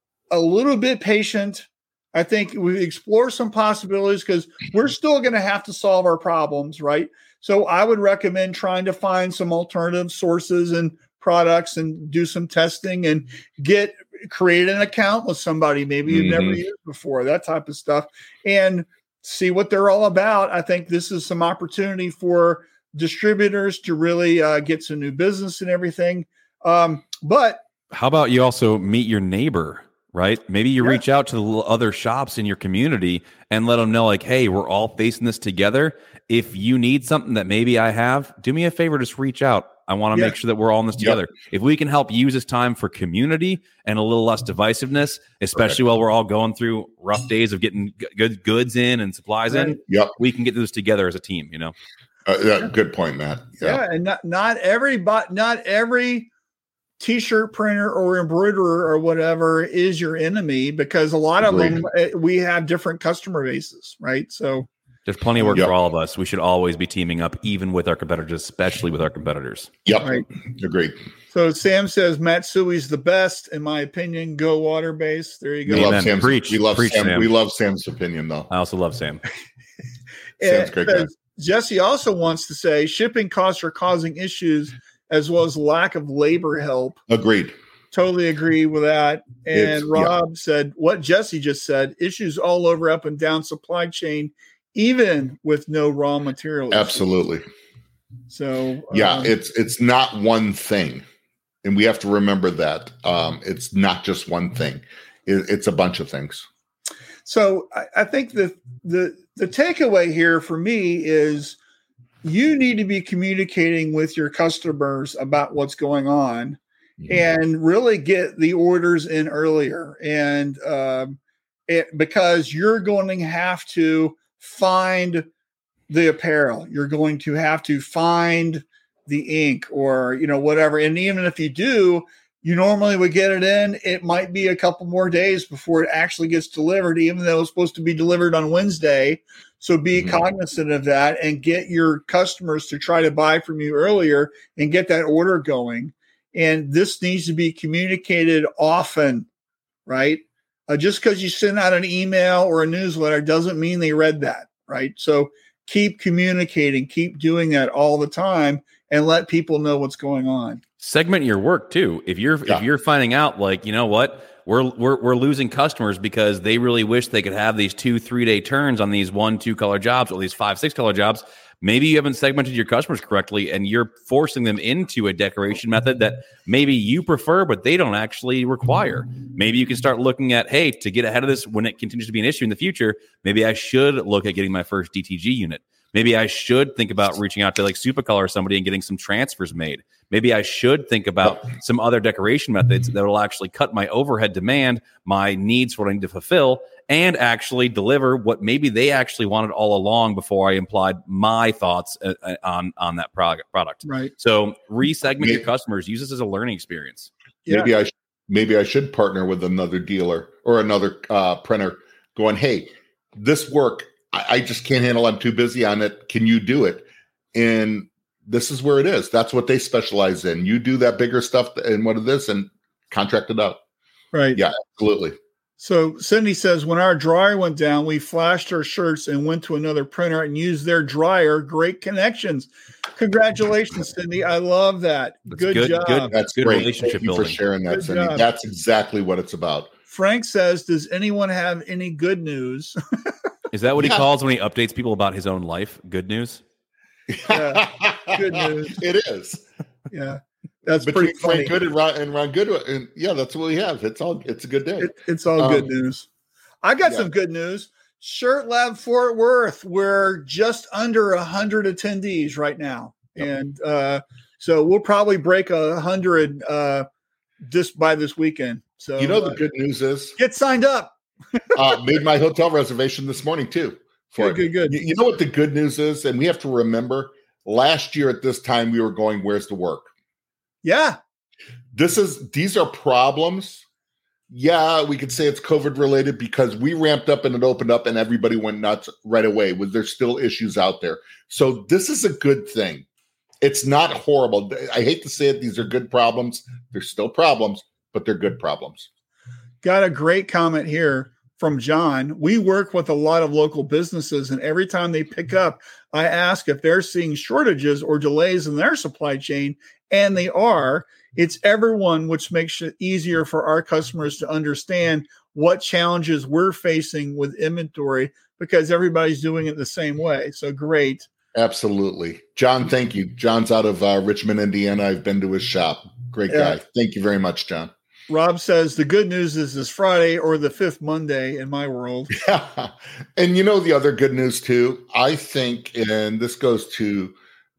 a little bit patient, I think we explore some possibilities because we're still going to have to solve our problems, right? So I would recommend trying to find some alternative sources and products and do some testing and get create an account with somebody maybe you've Mm-hmm. never used before, that type of stuff, and see what they're all about. I think this is some opportunity for distributors to really uh, get some new business and everything. Um, but How about you also meet your neighbor, right? Maybe you Yeah. reach out to the little other shops in your community and let them know, like, hey, we're all facing this together. If you need something that maybe I have, do me a favor, just reach out. I want to Yeah. make sure that we're all in this Yep. together. If we can help use this time for community and a little less divisiveness, especially while we're all going through rough days of getting g- good goods in and supplies Right. in, Yep. we can get through this together as a team, you know? Uh, yeah, good point, Matt. yeah, Yeah. and not not every but not every t-shirt printer or embroiderer or whatever is your enemy because a lot of Agreed. them eh, we have different customer bases, right? So There's plenty of work Yep. for all of us. We should always be teaming up, even with our competitors, especially with our competitors. Yep. Right. Agreed. so Sam says Matsui's the best in my opinion. Go water base. There you We go. Amen. love Sam's. Preach. we love Preach, Sam. Sam. We love Sam's opinion, though. I also love Sam. Sam's And great guy. Jesse also wants to say shipping costs are causing issues as well as lack of labor help. Agreed. Totally agree with that. And It's- Rob said what Jesse just said, issues all over up and down supply chain, even with no raw material. issues. Absolutely. So Yeah. um, It's it's not one thing, and we have to remember that um, it's not just one thing. It, it's a bunch of things. so I, I think the the the takeaway here for me is you need to be communicating with your customers about what's going on and really get the orders in earlier. And um, it, because you're going to have to find the apparel, you're going to have to find the ink or, you know, whatever. And even if you do, you normally would get it in. It might be a couple more days before it actually gets delivered, even though it's supposed to be delivered on Wednesday. So be Mhm. cognizant of that and get your customers to try to buy from you earlier and get that order going. And this needs to be communicated often, right? Uh, just because you send out an email or a newsletter doesn't mean they read that, right? So keep communicating, keep doing that all the time and let people know what's going on. Segment your work too. If you're Yeah. if you're finding out, like, you know what, we're we're we're losing customers because they really wish they could have these two three day turns on these one two color jobs or these five six color jobs. Maybe you haven't segmented your customers correctly, and you're forcing them into a decoration method that maybe you prefer, but they don't actually require. Maybe you can start looking at, hey, to get ahead of this when it continues to be an issue in the future, maybe I should look at getting my first D T G unit. Maybe I should think about reaching out to like Supercolor or somebody and getting some transfers made. Maybe I should think about some other decoration methods that will actually cut my overhead demand, my needs for what I need to fulfill, and actually deliver what maybe they actually wanted all along before I implied my thoughts uh, uh, on, on that product. product. Right. So re-segment your Maybe- customers. Use this as a learning experience. Yeah. Maybe I sh- maybe I should partner with another dealer or another uh, printer. Going, hey, this work I, I just can't handle. I'm too busy on it. Can you do it? And this is where it is. That's what they specialize in. You do that bigger stuff and what it is, and contract it out. Right. Yeah, absolutely. So Cindy says, when our dryer went down, we flashed our shirts and went to another printer and used their dryer. Great connections. Congratulations, Cindy. I love that. That's Good, good- job. good. That's Good great. relationship Thank you for building. sharing that, Good Cindy. job. That's exactly what it's about. Frank says, does anyone have any good news? Is that what he Yeah. calls when he updates people about his own life? Good news? Yeah, good news. It is. Yeah. That's between pretty funny. Frank Good and Ron, and Ron Good, and yeah, that's what we have. It's all. It's a good day. It, it's all um, good news. I got yeah. some good news. Shirt Lab Fort Worth, we're just under a hundred attendees right now, yep. and uh, so we'll probably break a hundred uh, just by this weekend. So you know the uh, good news is get signed up. uh, made my hotel reservation this morning too. For good, good, good. You, you know what the good news is, and we have to remember. Last year at this time, we were going, "Where's the work?" Yeah, this is these are problems. Yeah, we could say it's COVID related because we ramped up and it opened up and everybody went nuts right away. Was there's still issues out there? So this is a good thing. It's not horrible. I hate to say it. These are good problems. They're still problems, but they're good problems. Got a great comment here from John. We work with a lot of local businesses, and every time they pick up, I ask if they're seeing shortages or delays in their supply chain, and they are. It's everyone, which makes it easier for our customers to understand what challenges we're facing with inventory because everybody's doing it the same way. So great. Absolutely. John, thank you. John's out of uh, Richmond, Indiana. I've been to his shop. Great guy. Yeah. Thank you very much, John. Rob says the good news is this Friday or the fifth Monday in my world. Yeah. And you know the other good news too? I think, and this goes to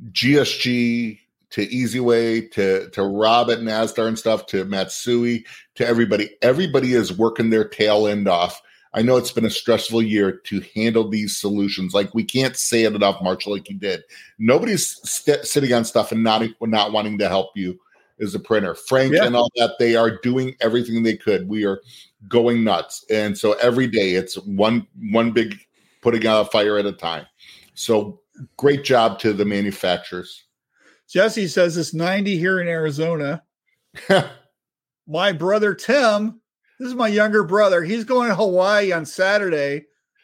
G S G, to EasyWay, to, to Rob at NASDAR and stuff, to Matsui, to everybody. Everybody is working their tail end off. I know it's been a stressful year to handle these solutions. Like, we can't say it enough, Marshall, like you did. Nobody's st- sitting on stuff and not, not wanting to help you as a printer. Frank yeah. and all that, they are doing everything they could. We are going nuts. And so every day it's one one big putting out a fire at a time. So great job to the manufacturers. Jesse says it's ninety here in Arizona. My brother, Tim, this is my younger brother. He's going to Hawaii on Saturday.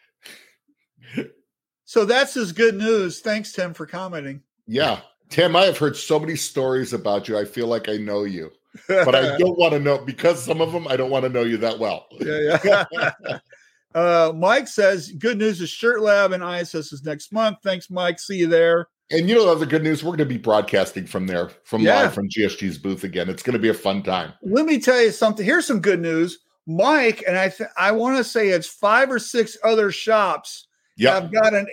So that's his good news. Thanks, Tim, for commenting. Yeah. Tim, I have heard so many stories about you. I feel like I know you, but I don't want to know because some of them, I don't want to know you that well. Yeah, yeah. uh, Mike says, good news is Shirt Lab and I S S is next month. Thanks, Mike. See you there. And you know, the other good news, we're going to be broadcasting from there, from yeah. live from G S G's booth again. It's going to be a fun time. Let me tell you something. Here's some good news. Mike, and I th- I want to say it's five or six other shops yep. have got an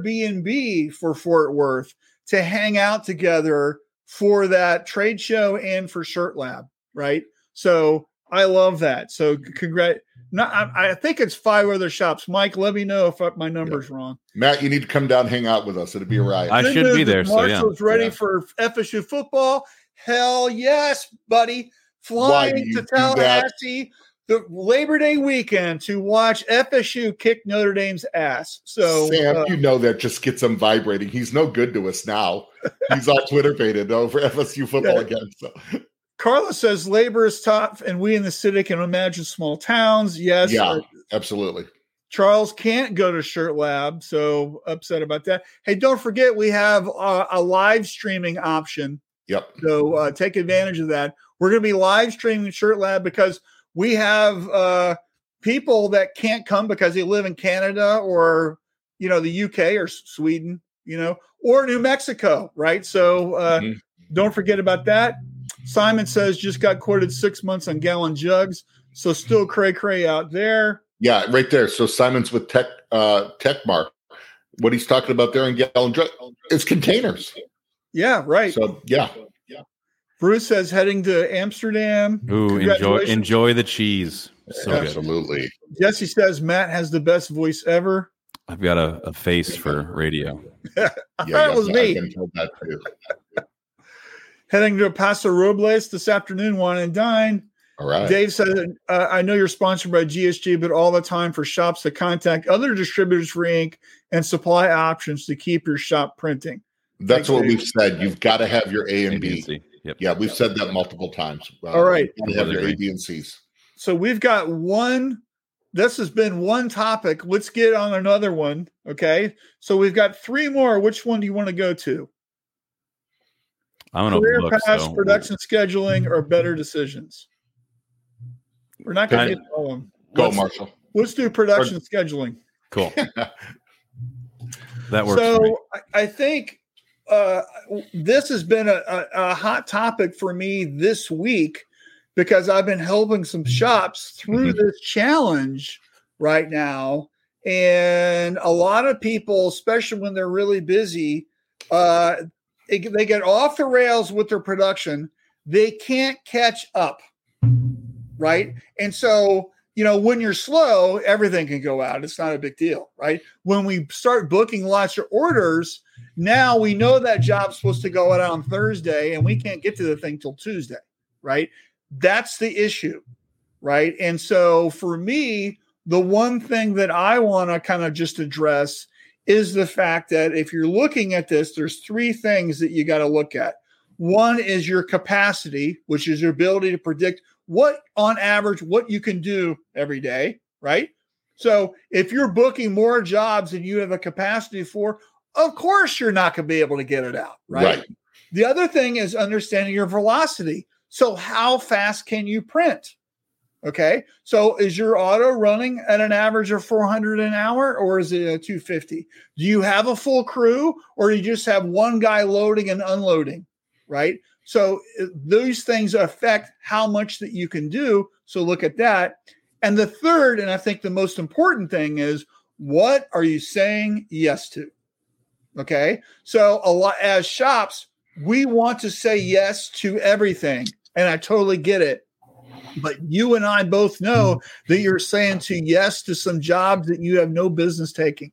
Airbnb for Fort Worth to hang out together for that trade show and for Shirt Lab, right? So I love that. So congrats. Not, I, I think it's five other shops. Mike, let me know if my number's yeah. wrong. Matt, you need to come down, hang out with us. It'd be a riot. I should be there. Marshall's so, yeah. ready yeah. for F S U football. Hell yes, buddy. Flying to Tallahassee the Labor Day weekend to watch F S U kick Notre Dame's ass. So Sam, uh, you know that just gets him vibrating. He's no good to us now. He's all Twitter pated over F S U football yeah. again. So Carla says labor is tough, and we in the city can imagine small towns. Yes. Yeah, uh, absolutely. Charles can't go to Shirt Lab, so upset about that. Hey, don't forget we have uh, a live streaming option. Yep. So uh, take advantage of that. We're going to be live streaming Shirt Lab because we have uh, people that can't come because they live in Canada or, you know, the U K or Sweden, you know, or New Mexico, right? So uh, mm-hmm. don't forget about that. Simon says just got quoted six months on gallon jugs. So still cray cray out there. Yeah, right there. So Simon's with Tech uh, Techmark. What he's talking about there in gallon jugs, it's containers. Yeah, right. So yeah. yeah. Bruce says heading to Amsterdam. Ooh, enjoy enjoy the cheese. So yeah, absolutely. Jesse says Matt has the best voice ever. I've got a, a face for radio. I yeah, thought it was me. I've been told that too. Heading to Paso Robles this afternoon, wine and dine. All right. Dave said, uh, I know you're sponsored by G S G, but all the time for shops to contact other distributors for ink and supply options to keep your shop printing. That's Thanks, what Dave. We've said. You've got to have your A and B. B. Yep. Yeah, we've yep. said that multiple times. Uh, all right. You have your A, B, and C's. So we've got one. This has been one topic. Let's get on another one. Okay. So we've got three more. Which one do you want to go to? I'm gonna Career look, pass, so. production scheduling, or better decisions. We're not going to get all of them. Go, let's, Marshall. Let's do production or, scheduling. Cool. That works. So I, I think uh, this has been a, a, a hot topic for me this week because I've been helping some shops through mm-hmm. this challenge right now. And a lot of people, especially when they're really busy, uh, they, they get off the rails with their production. They can't catch up, right? And so, you know, when you're slow, everything can go out. It's not a big deal, right? When we start booking lots of orders, now we know that job's supposed to go out on Thursday and we can't get to the thing till Tuesday, right? That's the issue, right? And so for me, the one thing that I want to kind of just address is the fact that if you're looking at this, there's three things that you got to look at. One is your capacity, which is your ability to predict what, on average, what you can do every day, right? So if you're booking more jobs than you have a capacity for, of course you're not going to be able to get it out, right? right? The other thing is understanding your velocity. So how fast can you print? Okay, so is your auto running at an average of four hundred an hour, or is it a two fifty? Do you have a full crew, or do you just have one guy loading and unloading, right? So those things affect how much that you can do. So look at that. And the third, and I think the most important thing is, what are you saying yes to? Okay, so a lot as shops, we want to say yes to everything, and I totally get it. But you and I both know that you're saying to yes to some jobs that you have no business taking.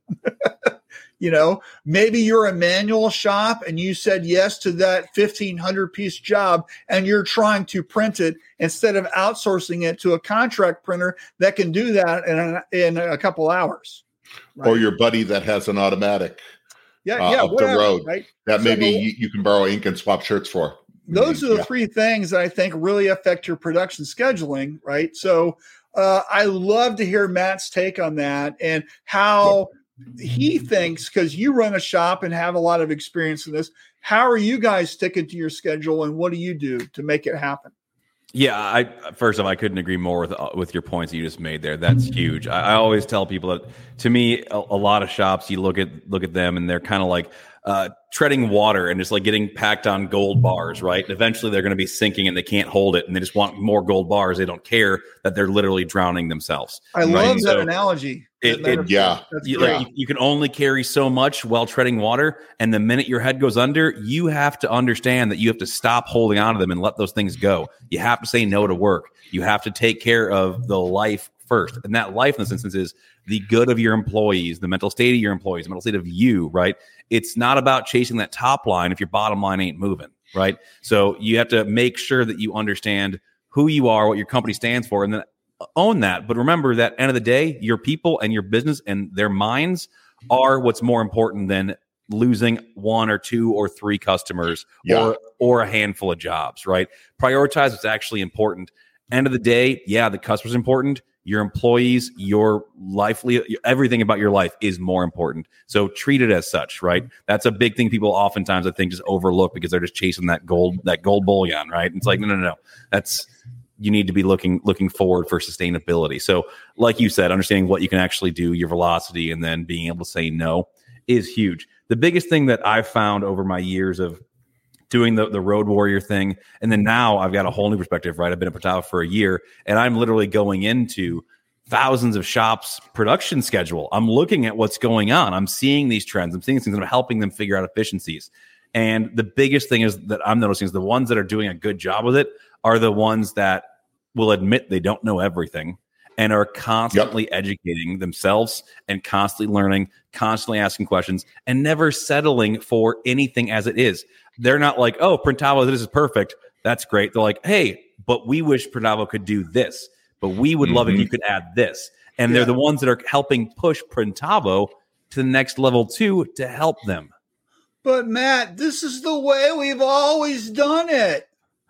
You know, maybe you're a manual shop and you said yes to that fifteen hundred piece job and you're trying to print it instead of outsourcing it to a contract printer that can do that in a, in a couple hours. Right? Or your buddy that has an automatic yeah, uh, yeah, up whatever, the road right? that So maybe the, you, you can borrow ink and swap shirts for. Those are the yeah. three things that I think really affect your production scheduling, right? So uh, I love to hear Matt's take on that and how yeah. he thinks, because you run a shop and have a lot of experience in this. How are you guys sticking to your schedule, and what do you do to make it happen? Yeah, I first off, I couldn't agree more with uh, with your points that you just made there. That's huge. I, I always tell people that, to me, a, a lot of shops, you look at look at them and they're kind of like uh, treading water and just like getting packed on gold bars, right? And eventually they're going to be sinking and they can't hold it, and they just want more gold bars. They don't care that they're literally drowning themselves. I right? love And that so analogy. It, it, yeah, That's you, great. like, you, you can only carry so much while treading water, and the minute your head goes under, you have to understand that you have to stop holding on to them and let those things go. You have to say no to work. You have to take care of the life first, and that life in this instance is the good of your employees, the mental state of your employees, the mental state of you, right? It's not about chasing that top line if your bottom line ain't moving, right? So you have to make sure that you understand who you are, what your company stands for, and then own that. But remember that end of the day, your people and your business and their minds are what's more important than losing one or two or three customers yeah. or or a handful of jobs, right? Prioritize what's actually important. End of the day, yeah, the customer's important. Your employees, your lively, everything about your life is more important. So treat it as such, right? That's a big thing people oftentimes I think just overlook because they're just chasing that gold, that gold bullion, right? It's like, no, no, no. That's you need to be looking looking forward for sustainability. So like you said, understanding what you can actually do, your velocity, and then being able to say no is huge. The biggest thing that I've found over my years of doing the, the road warrior thing, and then now I've got a whole new perspective, right? I've been at Printavo for a year, and I'm literally going into thousands of shops' production schedule. I'm looking at what's going on. I'm seeing these trends. I'm seeing things, and I'm helping them figure out efficiencies. And the biggest thing is that I'm noticing is the ones that are doing a good job with it are the ones that will admit they don't know everything and are constantly yep. educating themselves and constantly learning, constantly asking questions, and never settling for anything as it is. They're not like, oh, Printavo, this is perfect. That's great. They're like, hey, but we wish Printavo could do this, but we would mm-hmm. love if you could add this. And yeah. they're the ones that are helping push Printavo to the next level too, to help them. But Matt, this is the way we've always done it.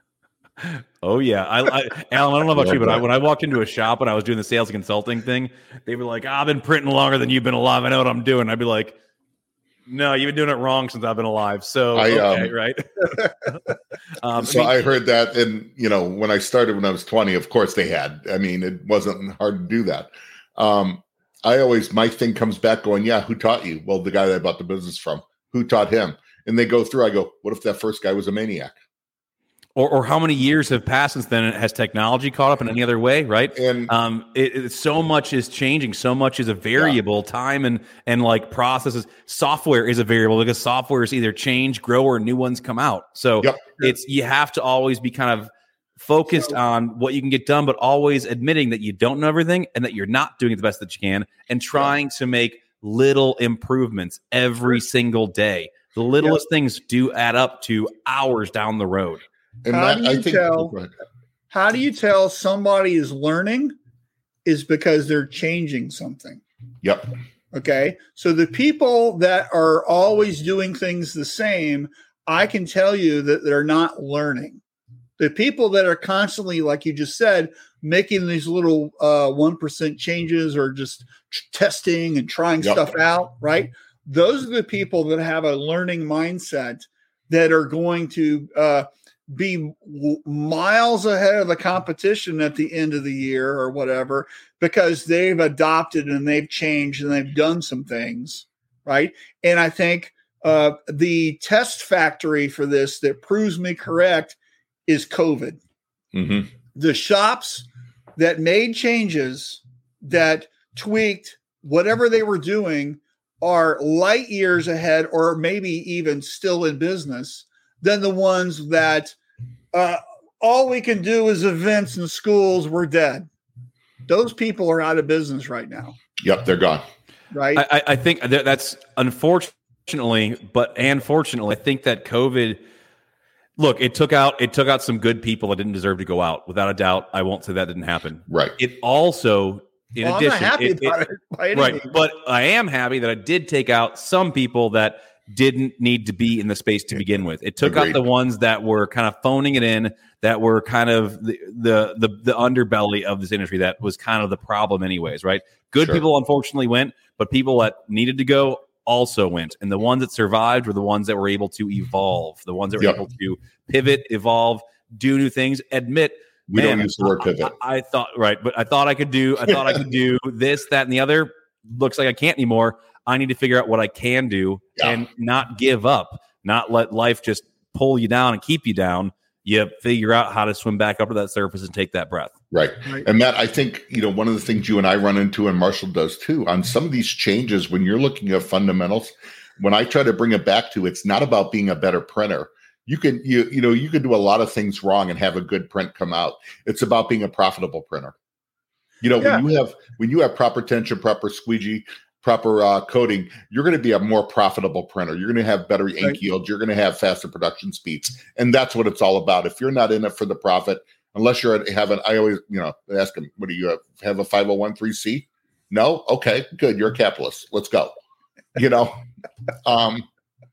Oh yeah, I, I Alan, I don't know about you, but I, when I walked into a shop and I was doing the sales and consulting thing, they were like, oh, "I've been printing longer than you've been alive. I know what I'm doing." I'd be like, "No, you've been doing it wrong since I've been alive." So, I, okay, um, right? um, so I, mean, I heard that, and you know, when I started when I was twenty, of course they had. I mean, it wasn't hard to do that. Um, I always my thing comes back going, "Yeah, who taught you?" Well, the guy that I bought the business from. Who taught him? and they go through, I go, what if that first guy was a maniac? Or, or how many years have passed since then? Has technology caught up in any other way, right? And um, it, it, so much is changing. So much is a variable. Yeah. Time and and like processes. Software is a variable because software is either change, grow, or new ones come out. So yep. it's you have to always be kind of focused so, on what you can get done, but always admitting that you don't know everything and that you're not doing the best that you can, and trying yeah. to make little improvements every single day. The littlest yep. things do add up to hours down the road. And how, that, do you I think, tell, how do you tell somebody is learning is because they're changing something? Yep. Okay. So the people that are always doing things the same, I can tell you that they're not learning. The people that are constantly, like you just said, making these little uh, one percent changes or just testing and trying yep. stuff out, right? Those are the people that have a learning mindset that are going to uh, be miles ahead of the competition at the end of the year or whatever, because they've adopted and they've changed and they've done some things, right? And I think uh, the test factory for this that proves me correct is COVID. Mm-hmm. The shops that made changes, that tweaked whatever they were doing, are light years ahead, or maybe even still in business, than the ones that uh, all we can do is events and schools, we're dead. Those people are out of business right now. Yep, they're gone. Right. I, I think that that's unfortunately, but and fortunately, I think that COVID, look, it took out it took out some good people that didn't deserve to go out. Without a doubt, I won't say that didn't happen. Right. It also, in well, addition, I'm not happy it, about it, it, by any right. means. But I am happy that I did take out some people that didn't need to be in the space to begin with. It took Agreed. out the ones that were kind of phoning it in, that were kind of the, the the the underbelly of this industry that was kind of the problem anyways, right? Good sure. people unfortunately went, but people that needed to go also went. And the ones that survived were the ones that were able to evolve, the ones that were yep. able to pivot, evolve, do new things, admit, we man, don't use the word pivot. I, I thought, right, but I thought I could do, I thought I could do this, that, and the other. Looks like I can't anymore. I need to figure out what I can do yeah. and not give up, not let life just pull you down and keep you down. You figure out how to swim back up to that surface and take that breath. Right. right. And Matt, I think, you know, one of the things you and I run into, and Marshall does too, on some of these changes, when you're looking at fundamentals, when I try to bring it back to, it's not about being a better printer. You can, you, you know, you can do a lot of things wrong and have a good print come out. It's about being a profitable printer. You know, yeah. when you have when you have proper tension, proper squeegee, proper uh, coating, you're going to be a more profitable printer. You're going to have better ink right. yields. You're going to have faster production speeds, and that's what it's all about. If you're not in it for the profit, unless you're having, I always, you know, ask them, what do you have? Have a five oh one three C? No, okay, good. You're a capitalist. Let's go. You know, um,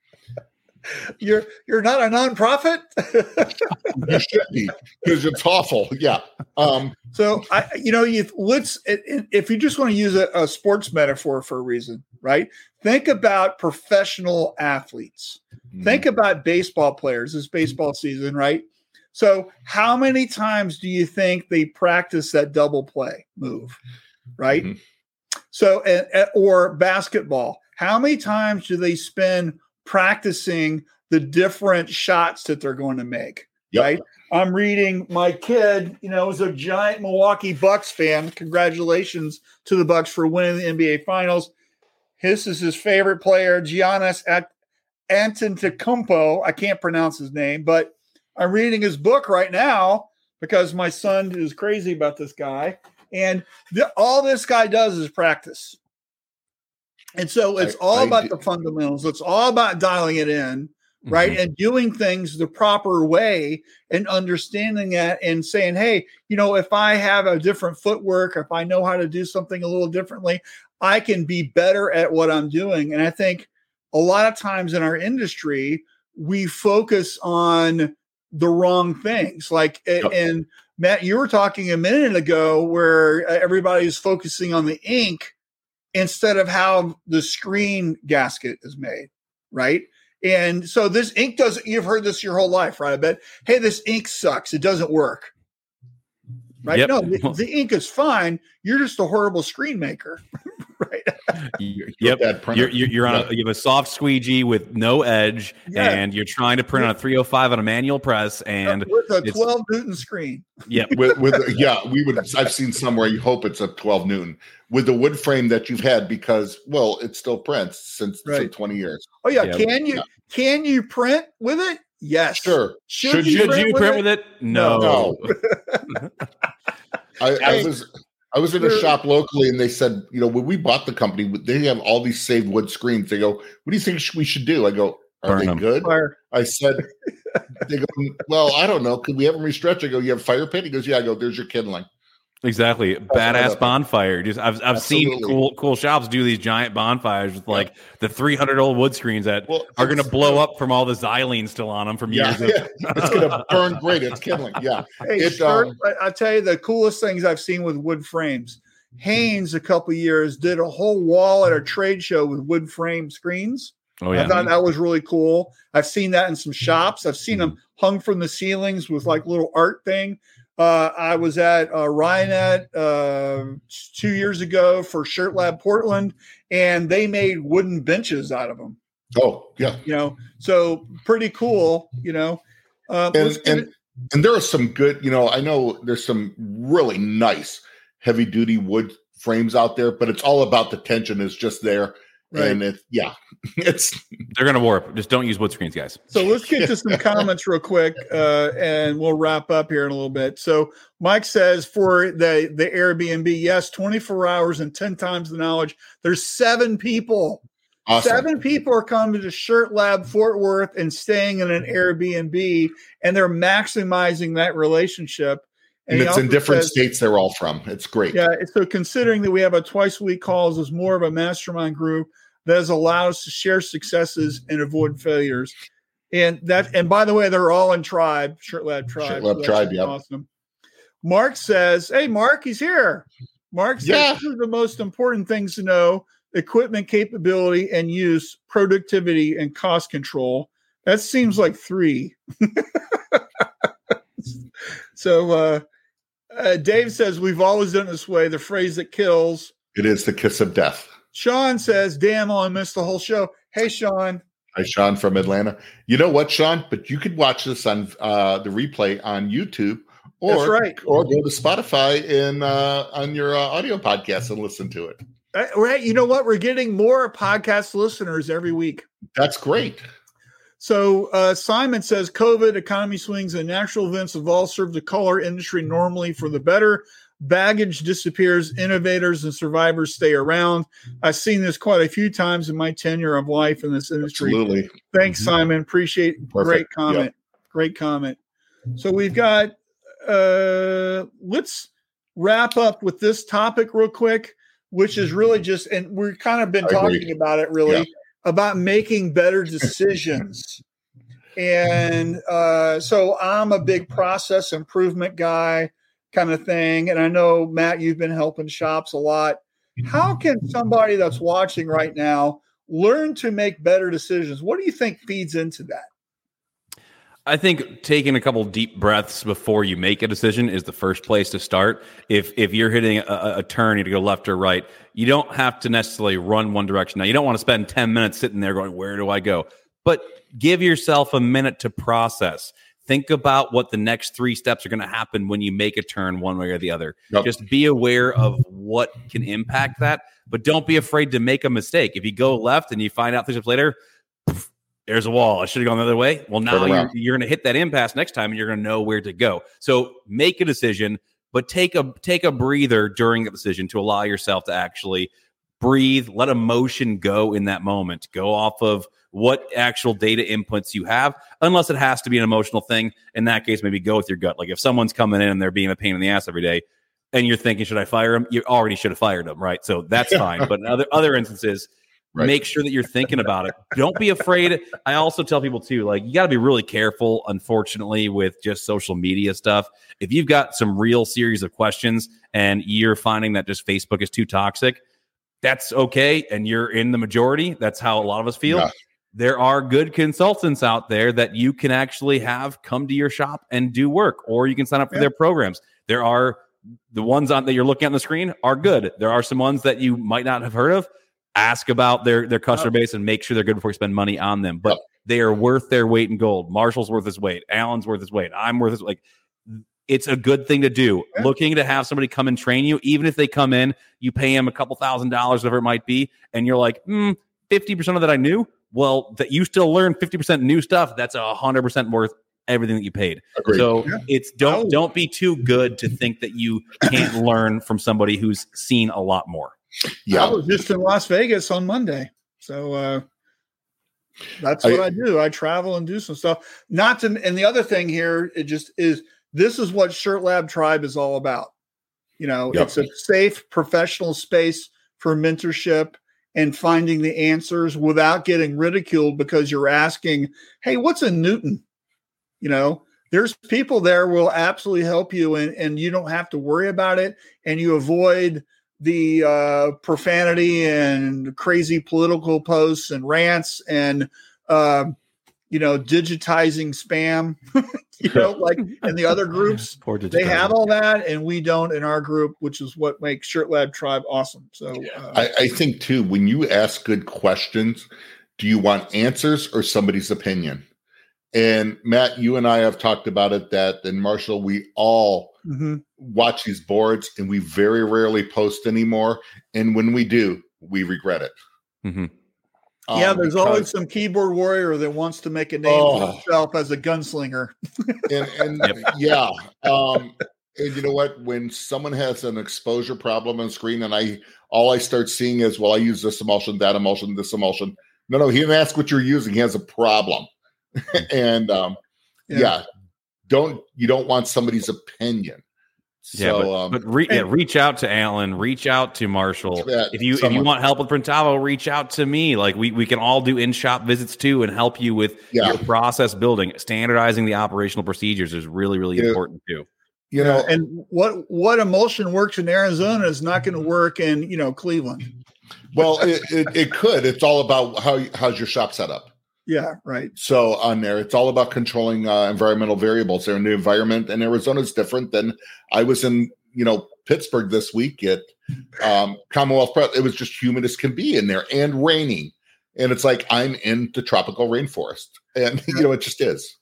You're you're not a nonprofit. You should be, because it's awful. Yeah. Um, so I, you know, you let's if you just want to use a, a sports metaphor for a reason, right? Think about professional athletes. Mm-hmm. Think about baseball players. It's baseball season, right? So how many times do you think they practice that double play move, right? Mm-hmm. So or basketball. How many times do they spend practicing the different shots that they're going to make, yep. right? I'm reading my kid, you know, is a giant Milwaukee Bucks fan. Congratulations to the Bucks for winning the N B A Finals. This is his favorite player, Giannis Antetokounmpo. I can't pronounce his name, but I'm reading his book right now because my son is crazy about this guy. And the, all this guy does is practice. And so it's I, all I about do. the fundamentals. It's all about dialing it in, right? Mm-hmm. And doing things the proper way and understanding that and saying, hey, you know, if I have a different footwork, if I know how to do something a little differently, I can be better at what I'm doing. And I think a lot of times in our industry, we focus on the wrong things. Like, yep. and Matt, you were talking a minute ago where everybody's focusing on the ink instead of how the screen gasket is made, right? And so this ink doesn't, you've heard this your whole life, right? I bet, hey, this ink sucks. It doesn't work, right? Yep. No, the, the ink is fine. You're just a horrible screen maker, right. Yep. You're, you're, you're on. A, you have a soft squeegee with no edge, yeah. and you're trying to print on a three oh five on a manual press, and with a twelve Newton screen. Yep. with, with yeah, we would. I've seen somewhere you hope it's a twelve Newton with the wood frame that you've had because, well, it still prints since right. say twenty years. Oh yeah, yeah. can you yeah. can you print with it? Yes. Sure. Should, Should you, print, you with, print it? with it? No. no. I, I was I was in a shop locally, and they said, you know, when we bought the company, they have all these saved wood screens. They go, "What do you think we should do?" I go, "Are Burn they them. good?" Fire. I said, "They go, well, I don't know. Could we have them restretch?" I go, "You have a fire pit?" He goes, "Yeah." I go, "There's your kindling." Exactly, badass bonfire. Just I've I've Absolutely. seen cool cool shops do these giant bonfires with like yeah. the three hundred old wood screens that well, are going to blow up from all the xylene still on them from yeah, years. Yeah. Of- it's going to burn great. It's kindling. Yeah. Hey, it, sure, um, I, I tell you the coolest things I've seen with wood frames. Haynes a couple of years did a whole wall at a trade show with wood frame screens. Oh yeah, I thought that was really cool. I've seen that in some shops. I've seen mm-hmm. them hung from the ceilings with like little art thing. Uh, I was at uh, Ryonet uh, two years ago for Shirt Lab Portland, and they made wooden benches out of them. Oh, yeah. You know, so pretty cool, you know. Uh, and, and, and there are some good, you know, I know there's some really nice heavy-duty wood frames out there, but it's all about the tension is just there. Right. And it's, yeah, it's they're going to warp. Just don't use wood screens, guys. So let's get to some comments real quick, uh, and we'll wrap up here in a little bit. So Mike says for the, the Airbnb, yes, twenty-four hours and ten times the knowledge. There's seven people. Awesome. Seven people are coming to Shirt Lab Fort Worth and staying in an Airbnb, and they're maximizing that relationship. And, and it's in different says, states they're all from. It's great. Yeah. So considering that we have a twice a week calls as more of a mastermind group that has allowed us to share successes and avoid failures. And that, and by the way, they're all in Tribe, Shirt Lab Tribe. Shirt Lab so Tribe, yeah. Awesome. Mark says, hey, Mark, he's here. Mark says, yeah. These are the most important things to know: equipment capability and use, productivity, and cost control. That seems like three. So, uh, Uh, Dave says, we've always done it this way. The phrase that kills. It is the kiss of death. Sean says, damn, I missed the whole show. Hey, Sean. Hi, Sean from Atlanta. You know what, Sean? But you could watch this on uh, the replay on YouTube or, That's right. or go to Spotify in, uh, on your uh, audio podcast and listen to it. Uh, right. You know what? We're getting more podcast listeners every week. That's great. So uh, Simon says, COVID, economy swings, and natural events have all served the color industry normally for the better. Baggage disappears, innovators and survivors stay around. I've seen this quite a few times in my tenure of life in this industry. Absolutely. Thanks, mm-hmm. Simon. Appreciate it. Great comment. Yep. Great comment. So we've got, uh, let's wrap up with this topic real quick, which is really just, and we've kind of been I talking agree. about it really. Yeah. About making better decisions. And uh, so I'm a big process improvement guy kind of thing. And I know, Matt, you've been helping shops a lot. How can somebody that's watching right now learn to make better decisions? What do you think feeds into that? I think taking a couple deep breaths before you make a decision is the first place to start. If if you're hitting a, a turn, you have to go left or right. You don't have to necessarily run one direction. Now, you don't want to spend ten minutes sitting there going, where do I go? But give yourself a minute to process. Think about what the next three steps are going to happen when you make a turn one way or the other. Yep. Just be aware of what can impact that, but don't be afraid to make a mistake. If you go left and you find out three steps later, poof, there's a wall. I should have gone the other way. Well, now you're, you're going to hit that impasse next time, and you're going to know where to go. So make a decision, but take a take a breather during the decision to allow yourself to actually breathe, let emotion go in that moment. Go off of what actual data inputs you have, unless it has to be an emotional thing. In that case, maybe go with your gut. Like if someone's coming in and they're being a pain in the ass every day, and you're thinking, should I fire them? You already should have fired them, right? So that's fine. But in other other instances, right. Make sure that you're thinking about it. Don't be afraid. I also tell people too, like you got to be really careful, unfortunately, with just social media stuff. If you've got some real series of questions and you're finding that just Facebook is too toxic, that's okay. And you're in the majority. That's how a lot of us feel. Yeah. There are good consultants out there that you can actually have come to your shop and do work, or you can sign up for yeah. their programs. There are the ones on that you're looking at on the screen are good. There are some ones that you might not have heard of. Ask about their their customer base and make sure they're good before you spend money on them. But they are worth their weight in gold. Marshall's worth his weight. Alan's worth his weight. I'm worth his like. It's a good thing to do. Yeah. Looking to have somebody come and train you, even if they come in, you pay them a couple thousand dollars, whatever it might be, and you're like, hmm, fifty percent of that I knew. Well, that you still learn fifty percent new stuff. That's a hundred percent worth everything that you paid. Agreed. So yeah. it's don't oh. don't be too good to think that you can't learn from somebody who's seen a lot more. Yeah, I was just in Las Vegas on Monday, so uh, that's what I, I do. I travel and do some stuff. Not to, and the other thing here, it just is. This is what Shirt Lab Tribe is all about. You know, yep. It's a safe, professional space for mentorship and finding the answers without getting ridiculed because you're asking, hey, what's a Newton? You know, there's people there who will absolutely help you, and, and you don't have to worry about it, and you avoid the uh, profanity and crazy political posts and rants and, uh, you know, digitizing spam, you know, like in the other groups, they have all that, and we don't in our group, which is what makes Shirt Lab Tribe awesome. So uh, I, I think too, when you ask good questions, do you want answers or somebody's opinion? And Matt, you and I have talked about it that, and Marshall, we all mm-hmm. watch these boards and we very rarely post anymore. And when we do, we regret it. Mm-hmm. Yeah, um, there's because, always some keyboard warrior that wants to make a name oh, for himself as a gunslinger. and, and yep. yeah, um, and you know what? When someone has an exposure problem on screen, and I all I start seeing is, well, I use this emulsion, that emulsion, this emulsion. No, no, he didn't ask what you're using. He has a problem, and um, yeah. yeah, don't you don't want somebody's opinion. So, yeah, but, um, but re- yeah, reach out to Alan, reach out to Marshall. If you someone. if you want help with Printavo, reach out to me. Like we we can all do in shop visits too, and help you with yeah. your process building. Standardizing the operational procedures is really really yeah. important too. You know, and what what emulsion works in Arizona is not going to work in you know Cleveland. Well, it, it it could. It's all about how how's your shop set up. Yeah, right. So on there, it's all about controlling uh, environmental variables there in the environment. And Arizona is different than I was in, you know, Pittsburgh this week at um, Commonwealth Press. It was just humid as can be in there and raining. And it's like I'm in the tropical rainforest. And, you know, it just is.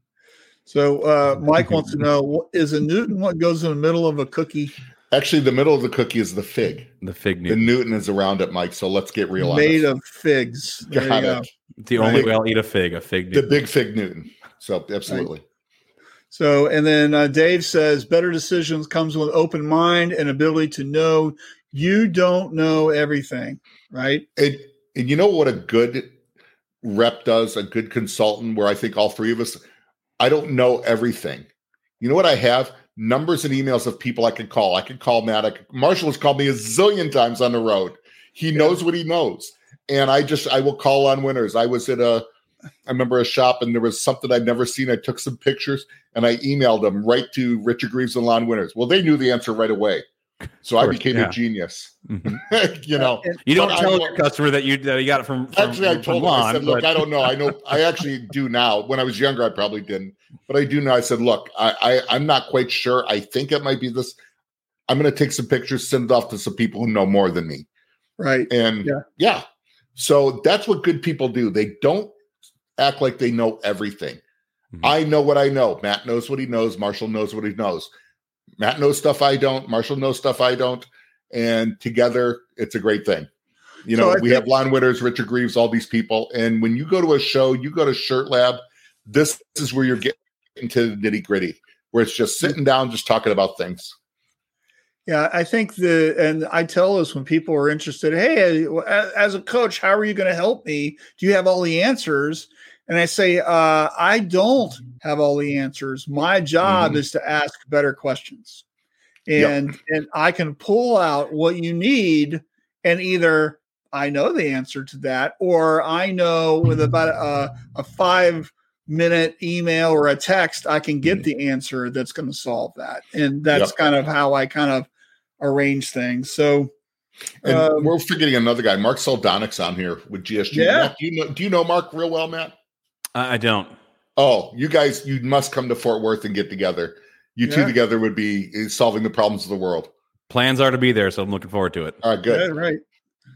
So uh, Mike wants to know, is a Newton what goes in the middle of a cookie? Actually, the middle of the cookie is the fig. The fig Newton. The Newton is around it, Mike. So let's get real on it. Made of figs. There Got it. The only way I'll eat a fig, a fig Newton. The big fig Newton. So absolutely. Right. So, and then uh, Dave says, better decisions comes with open mind and ability to know you don't know everything, right? And, and you know what a good rep does, a good consultant, where I think all three of us, I don't know everything. You know what I have? Numbers and emails of people I could call. I could call Matt. I could, Marshall has called me a zillion times on the road. He yeah. knows what he knows. And I just, I will call on winners. I was at a, I remember a shop and there was something I'd never seen. I took some pictures and I emailed them right to Richard Greaves and Lawn Winners. Well, they knew the answer right away. So course, I became yeah. a genius. Mm-hmm. you know, you don't tell your customer that you, that you got it from, from actually, I told him, I said, look, but... I don't know. I know, I actually do now. When I was younger, I probably didn't, but I do now. I said, look, I, I I'm not quite sure. I think it might be this. I'm going to take some pictures, send it off to some people who know more than me. Right. And yeah. yeah. So that's what good people do. They don't act like they know everything. Mm-hmm. I know what I know. Matt knows what he knows. Marshall knows what he knows. Matt knows stuff I don't. Marshall knows stuff I don't. And together, it's a great thing. You know, so we think- have Lawn Winners, Richard Greaves, all these people. And when you go to a show, you go to Shirt Lab, this is where you're getting to the nitty gritty, where it's just sitting down, just talking about things. Yeah, I think the, and I tell us when people are interested, hey, as a coach, how are you going to help me? Do you have all the answers? And I say, uh, I don't have all the answers. My job mm-hmm. is to ask better questions. And, yep. and I can pull out what you need, and either I know the answer to that, or I know with about a, a five minute email or a text, I can get the answer that's going to solve that. And that's yep. kind of how I kind of arrange things. So, and um, we're forgetting another guy, Mark Soldonik's on here with G S G. Yeah. Matt, do you know, do you know Mark real well, Matt? I don't. Oh, you guys, you must come to Fort Worth and get together. You Yeah. two together would be solving the problems of the world. Plans are to be there, so I'm looking forward to it. All right, good. Yeah, right.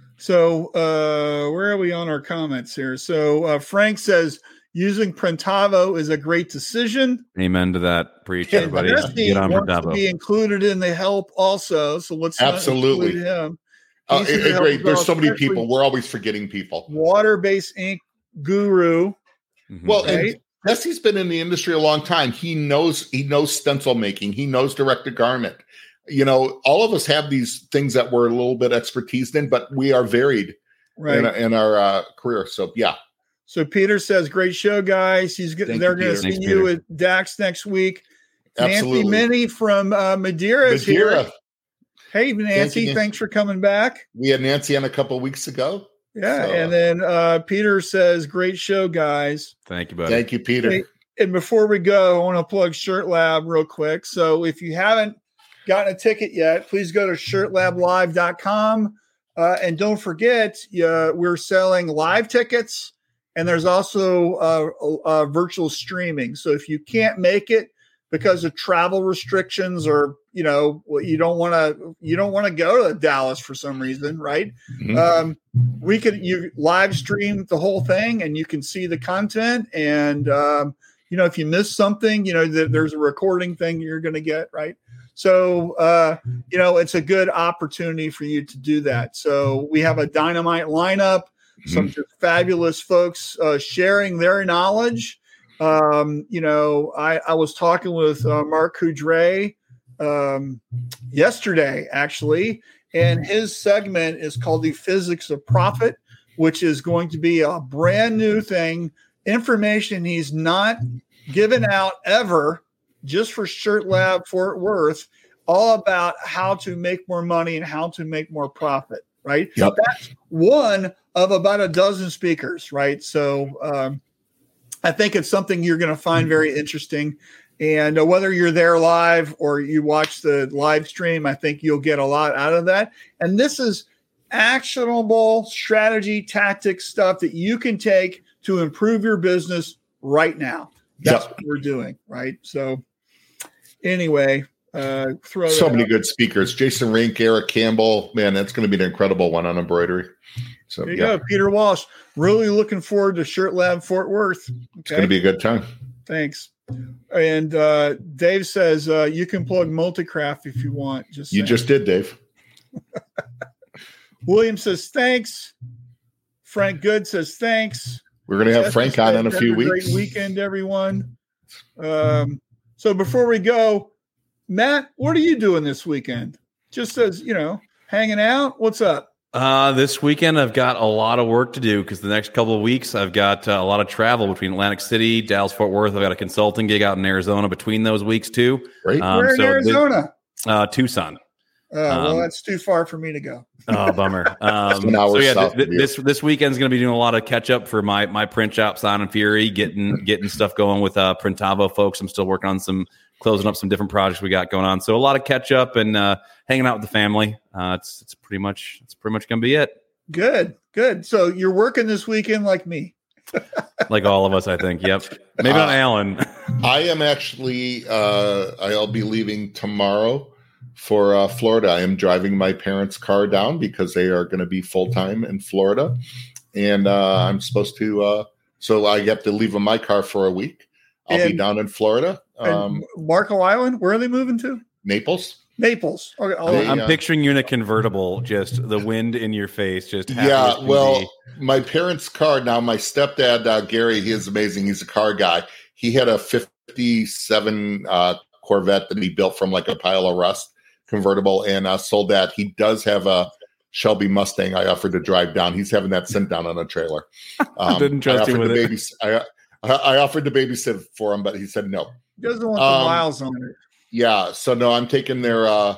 So uh, where are we on our comments here? So uh, Frank says using Printavo is a great decision. Amen to that. Preach, And everybody. Jesse Get on wants to Printavo. be included in the help also. So let's not Absolutely. include him. Uh, He's in the it- help great. as There's well, so many especially people. We're always forgetting people. Water-based ink guru. Mhm. Well, Right. and Jesse's been in the industry a long time. He knows he knows stencil making. He knows direct to garment. You know, all of us have these things that we're a little bit expertise in, but we are varied Right. in, in our uh, career. So yeah, So Peter says, "Great show, guys." He's good. Thank They're you, going to Peter. see Thanks, you Peter. at Dax next week. absolutely. Nancy Minnie from uh, Madeira is here. Madeira. Hey, Nancy, Nancy. thanks for coming back. We had Nancy on a couple of weeks ago. Yeah, So, and then uh, Peter says, "Great show, guys." Thank you, buddy. Thank you, Peter. Hey, and before we go, I want to plug Shirt Lab real quick. So if you haven't gotten a ticket yet, please go to shirt lab live dot com. Uh, and don't forget, uh, we're selling live tickets, and there's also uh, uh, virtual streaming. So if you can't make it because of travel restrictions, or you know you don't want to you don't want to go to Dallas for some reason, right? Mhm. Um, we could you live stream the whole thing, and you can see the content. And um, you know, if you miss something, you know that there's a recording thing you're going to get, right? So, uh, you know, it's a good opportunity for you to do that. So we have a dynamite lineup, some just fabulous folks uh, sharing their knowledge. Um, you know, I, I was talking with uh, Mark Coudray um, yesterday, actually, and his segment is called The Physics of Profit, which is going to be a brand new thing, information he's not given out ever, just for Shirt Lab Fort Worth, all about how to make more money and how to make more profit, right? Yep. That's one of about a dozen speakers, right? So um, I think it's something you're going to find very interesting. And uh, whether you're there live or you watch the live stream, I think you'll get a lot out of that. And this is actionable strategy, tactics stuff that you can take to improve your business right now. That's Yep. what we're doing, right? So anyway, uh, throw So that many out. good speakers. Jason Rink, Eric Campbell. Man, that's going to be an incredible one on embroidery. So There you yeah, go, Peter Walsh. Really looking forward to Shirt Lab Fort Worth. it's going to be a good time. Thanks. And uh, Dave says uh, you can plug Multicraft if you want. Just You saying. just did, Dave. William says thanks. Frank Good says thanks. We're going to have Jesse Frank on says, in a "Have few Great weeks. weekend, everyone." Um, so before we go, Matt, what are you doing this weekend? Just as you know, hanging out. What's up? Uh, this weekend, I've got a lot of work to do because the next couple of weeks, I've got uh, a lot of travel between Atlantic City, Dallas, Fort Worth. I've got a consulting gig out in Arizona between those weeks, too. Great. Um, We're in so the- Arizona. uh, Tucson. Uh, well, um, that's too far for me to go. Oh, bummer. Um, An hour so yeah, south th- of you. this this weekend's going to be doing a lot of catch up for my my print shop, Sound and Fury, getting getting stuff going with uh, Printavo folks. I'm still working on some closing up some different projects we got going on. So a lot of catch up and uh, hanging out with the family. Uh, it's it's pretty much it's pretty much going to be it. Good, good. So you're working this weekend like me. Like all of us, I think. Yep. Maybe not Uh, Alan. I am actually, uh, I'll be leaving tomorrow for uh, Florida. I am driving my parents' car down because they are going to be full time in Florida. And uh, I'm supposed to, uh, so I have to leave in my car for a week. I'll be And- down in Florida, And um, Marco Island, where are they moving to? Naples. Naples. Okay. I'll- They- I'm uh, picturing you in a convertible, just the wind in your face, just happy Yeah, as can well, be. my parents' car. Now, my stepdad, uh, Gary, he is amazing. He's a car guy. He had a fifty-seven uh, Corvette that he built from like a pile of rust convertible and uh, sold that. He does have a Shelby Mustang I offered to drive down. He's having that sent down on a trailer. Um, Didn't trust I you offered with to it. babys- I, I offered to babysit for him, but he said no. doesn't want the um, miles on it. Yeah, so no, I'm taking their uh,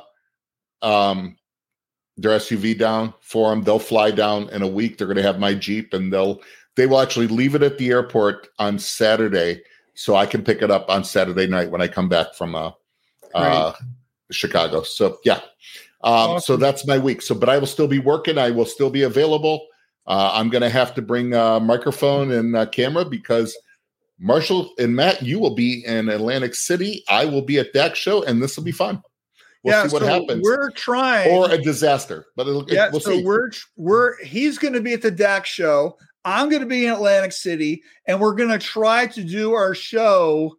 um, their S U V down for them. They'll fly down in a week. They're going to have my Jeep, and they'll they will actually leave it at the airport on Saturday, so I can pick it up on Saturday night when I come back from uh, uh, Chicago. So yeah, um, so Awesome. that's my week. So, but I will still be working. I will still be available. Uh, I'm going to have to bring a microphone and a camera because Marshall and Matt, you will be in Atlantic City. I will be at D A C Show, and this will be fun. We'll yeah, see what so happens. We're trying, or a disaster, but it'll, yeah. we'll so see. we're we're he's going to be at the D A C Show. I'm going to be in Atlantic City, and we're going to try to do our show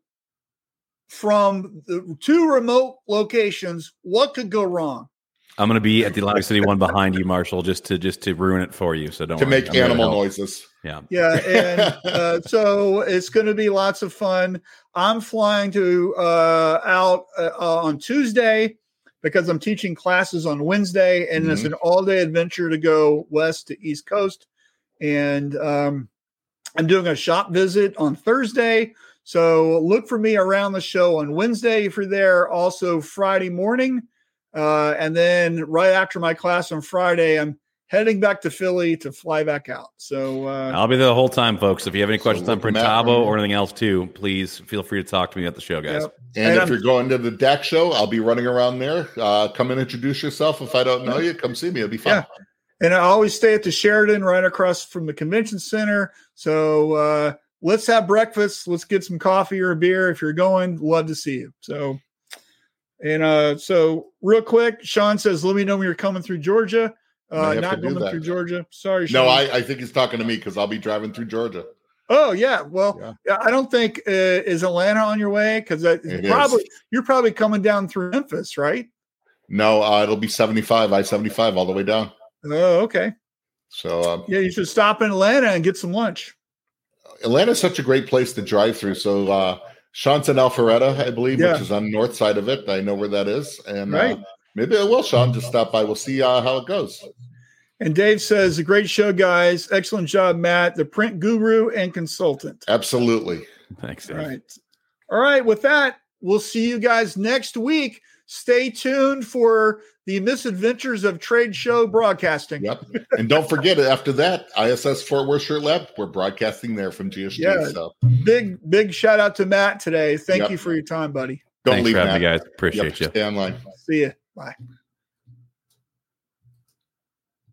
from the two remote locations. What could go wrong? I'm going to be at the Atlantic City one behind you, Marshall, just to just to ruin it for you. So don't to worry. make I'm animal noises. Yeah, yeah, and uh, so it's going to be lots of fun. I'm flying to uh, out uh, on Tuesday because I'm teaching classes on Wednesday, and mm-hmm. it's an all-day adventure to go west to East Coast. And um, I'm doing a shop visit on Thursday. So look for me around the show on Wednesday if you're there. Also Friday morning. Uh, and then right after my class on Friday, I'm heading back to Philly to fly back out. So uh, I'll be there the whole time, folks. If you have any questions so on Printavo or anything else too, please feel free to talk to me at the show, guys. And, yep. and if I'm, you're going to the D A C Show, I'll be running around there. Uh, come and introduce yourself. If I don't know you, come see me. It'll be fun. Yeah. And I always stay at the Sheridan right across from the convention center. So uh, let's have breakfast. Let's get some coffee or a beer. If you're going, love to see you. So, and uh, so real quick, Sean says, let me know when you're coming through Georgia. Uh, not coming through Georgia. Sorry, Sean. No, I, I think he's talking to me because I'll be driving through Georgia. Oh yeah, well, yeah. I don't think uh, is Atlanta on your way because probably is. You're probably coming down through Memphis, right? No, uh, it'll be seventy-five, I seventy-five all the way down. Oh, okay. So um, yeah, you should stop in Atlanta and get some lunch. Atlanta's such a great place to drive through. So uh, Sean's in Alpharetta, I believe, yeah. which is on the north side of it. I know where that is, and right. uh, maybe I will. Sean, just stop by. We'll see uh, how it goes. And Dave says, a great show, guys. Excellent job, Matt, the print guru and consultant. Absolutely. Thanks, Dave. All right. All right. With that, we'll see you guys next week. Stay tuned for the misadventures of trade show broadcasting. Yep. And don't forget, after that, I S S Fort Worth Shirt Lab, we're broadcasting there from G S G. Yeah. So. Big, big shout out to Matt today. Thank yep. you for your time, buddy. Don't Thanks leave, for having Matt. me, guys. Appreciate yep. you. Stay online. See you. Bye.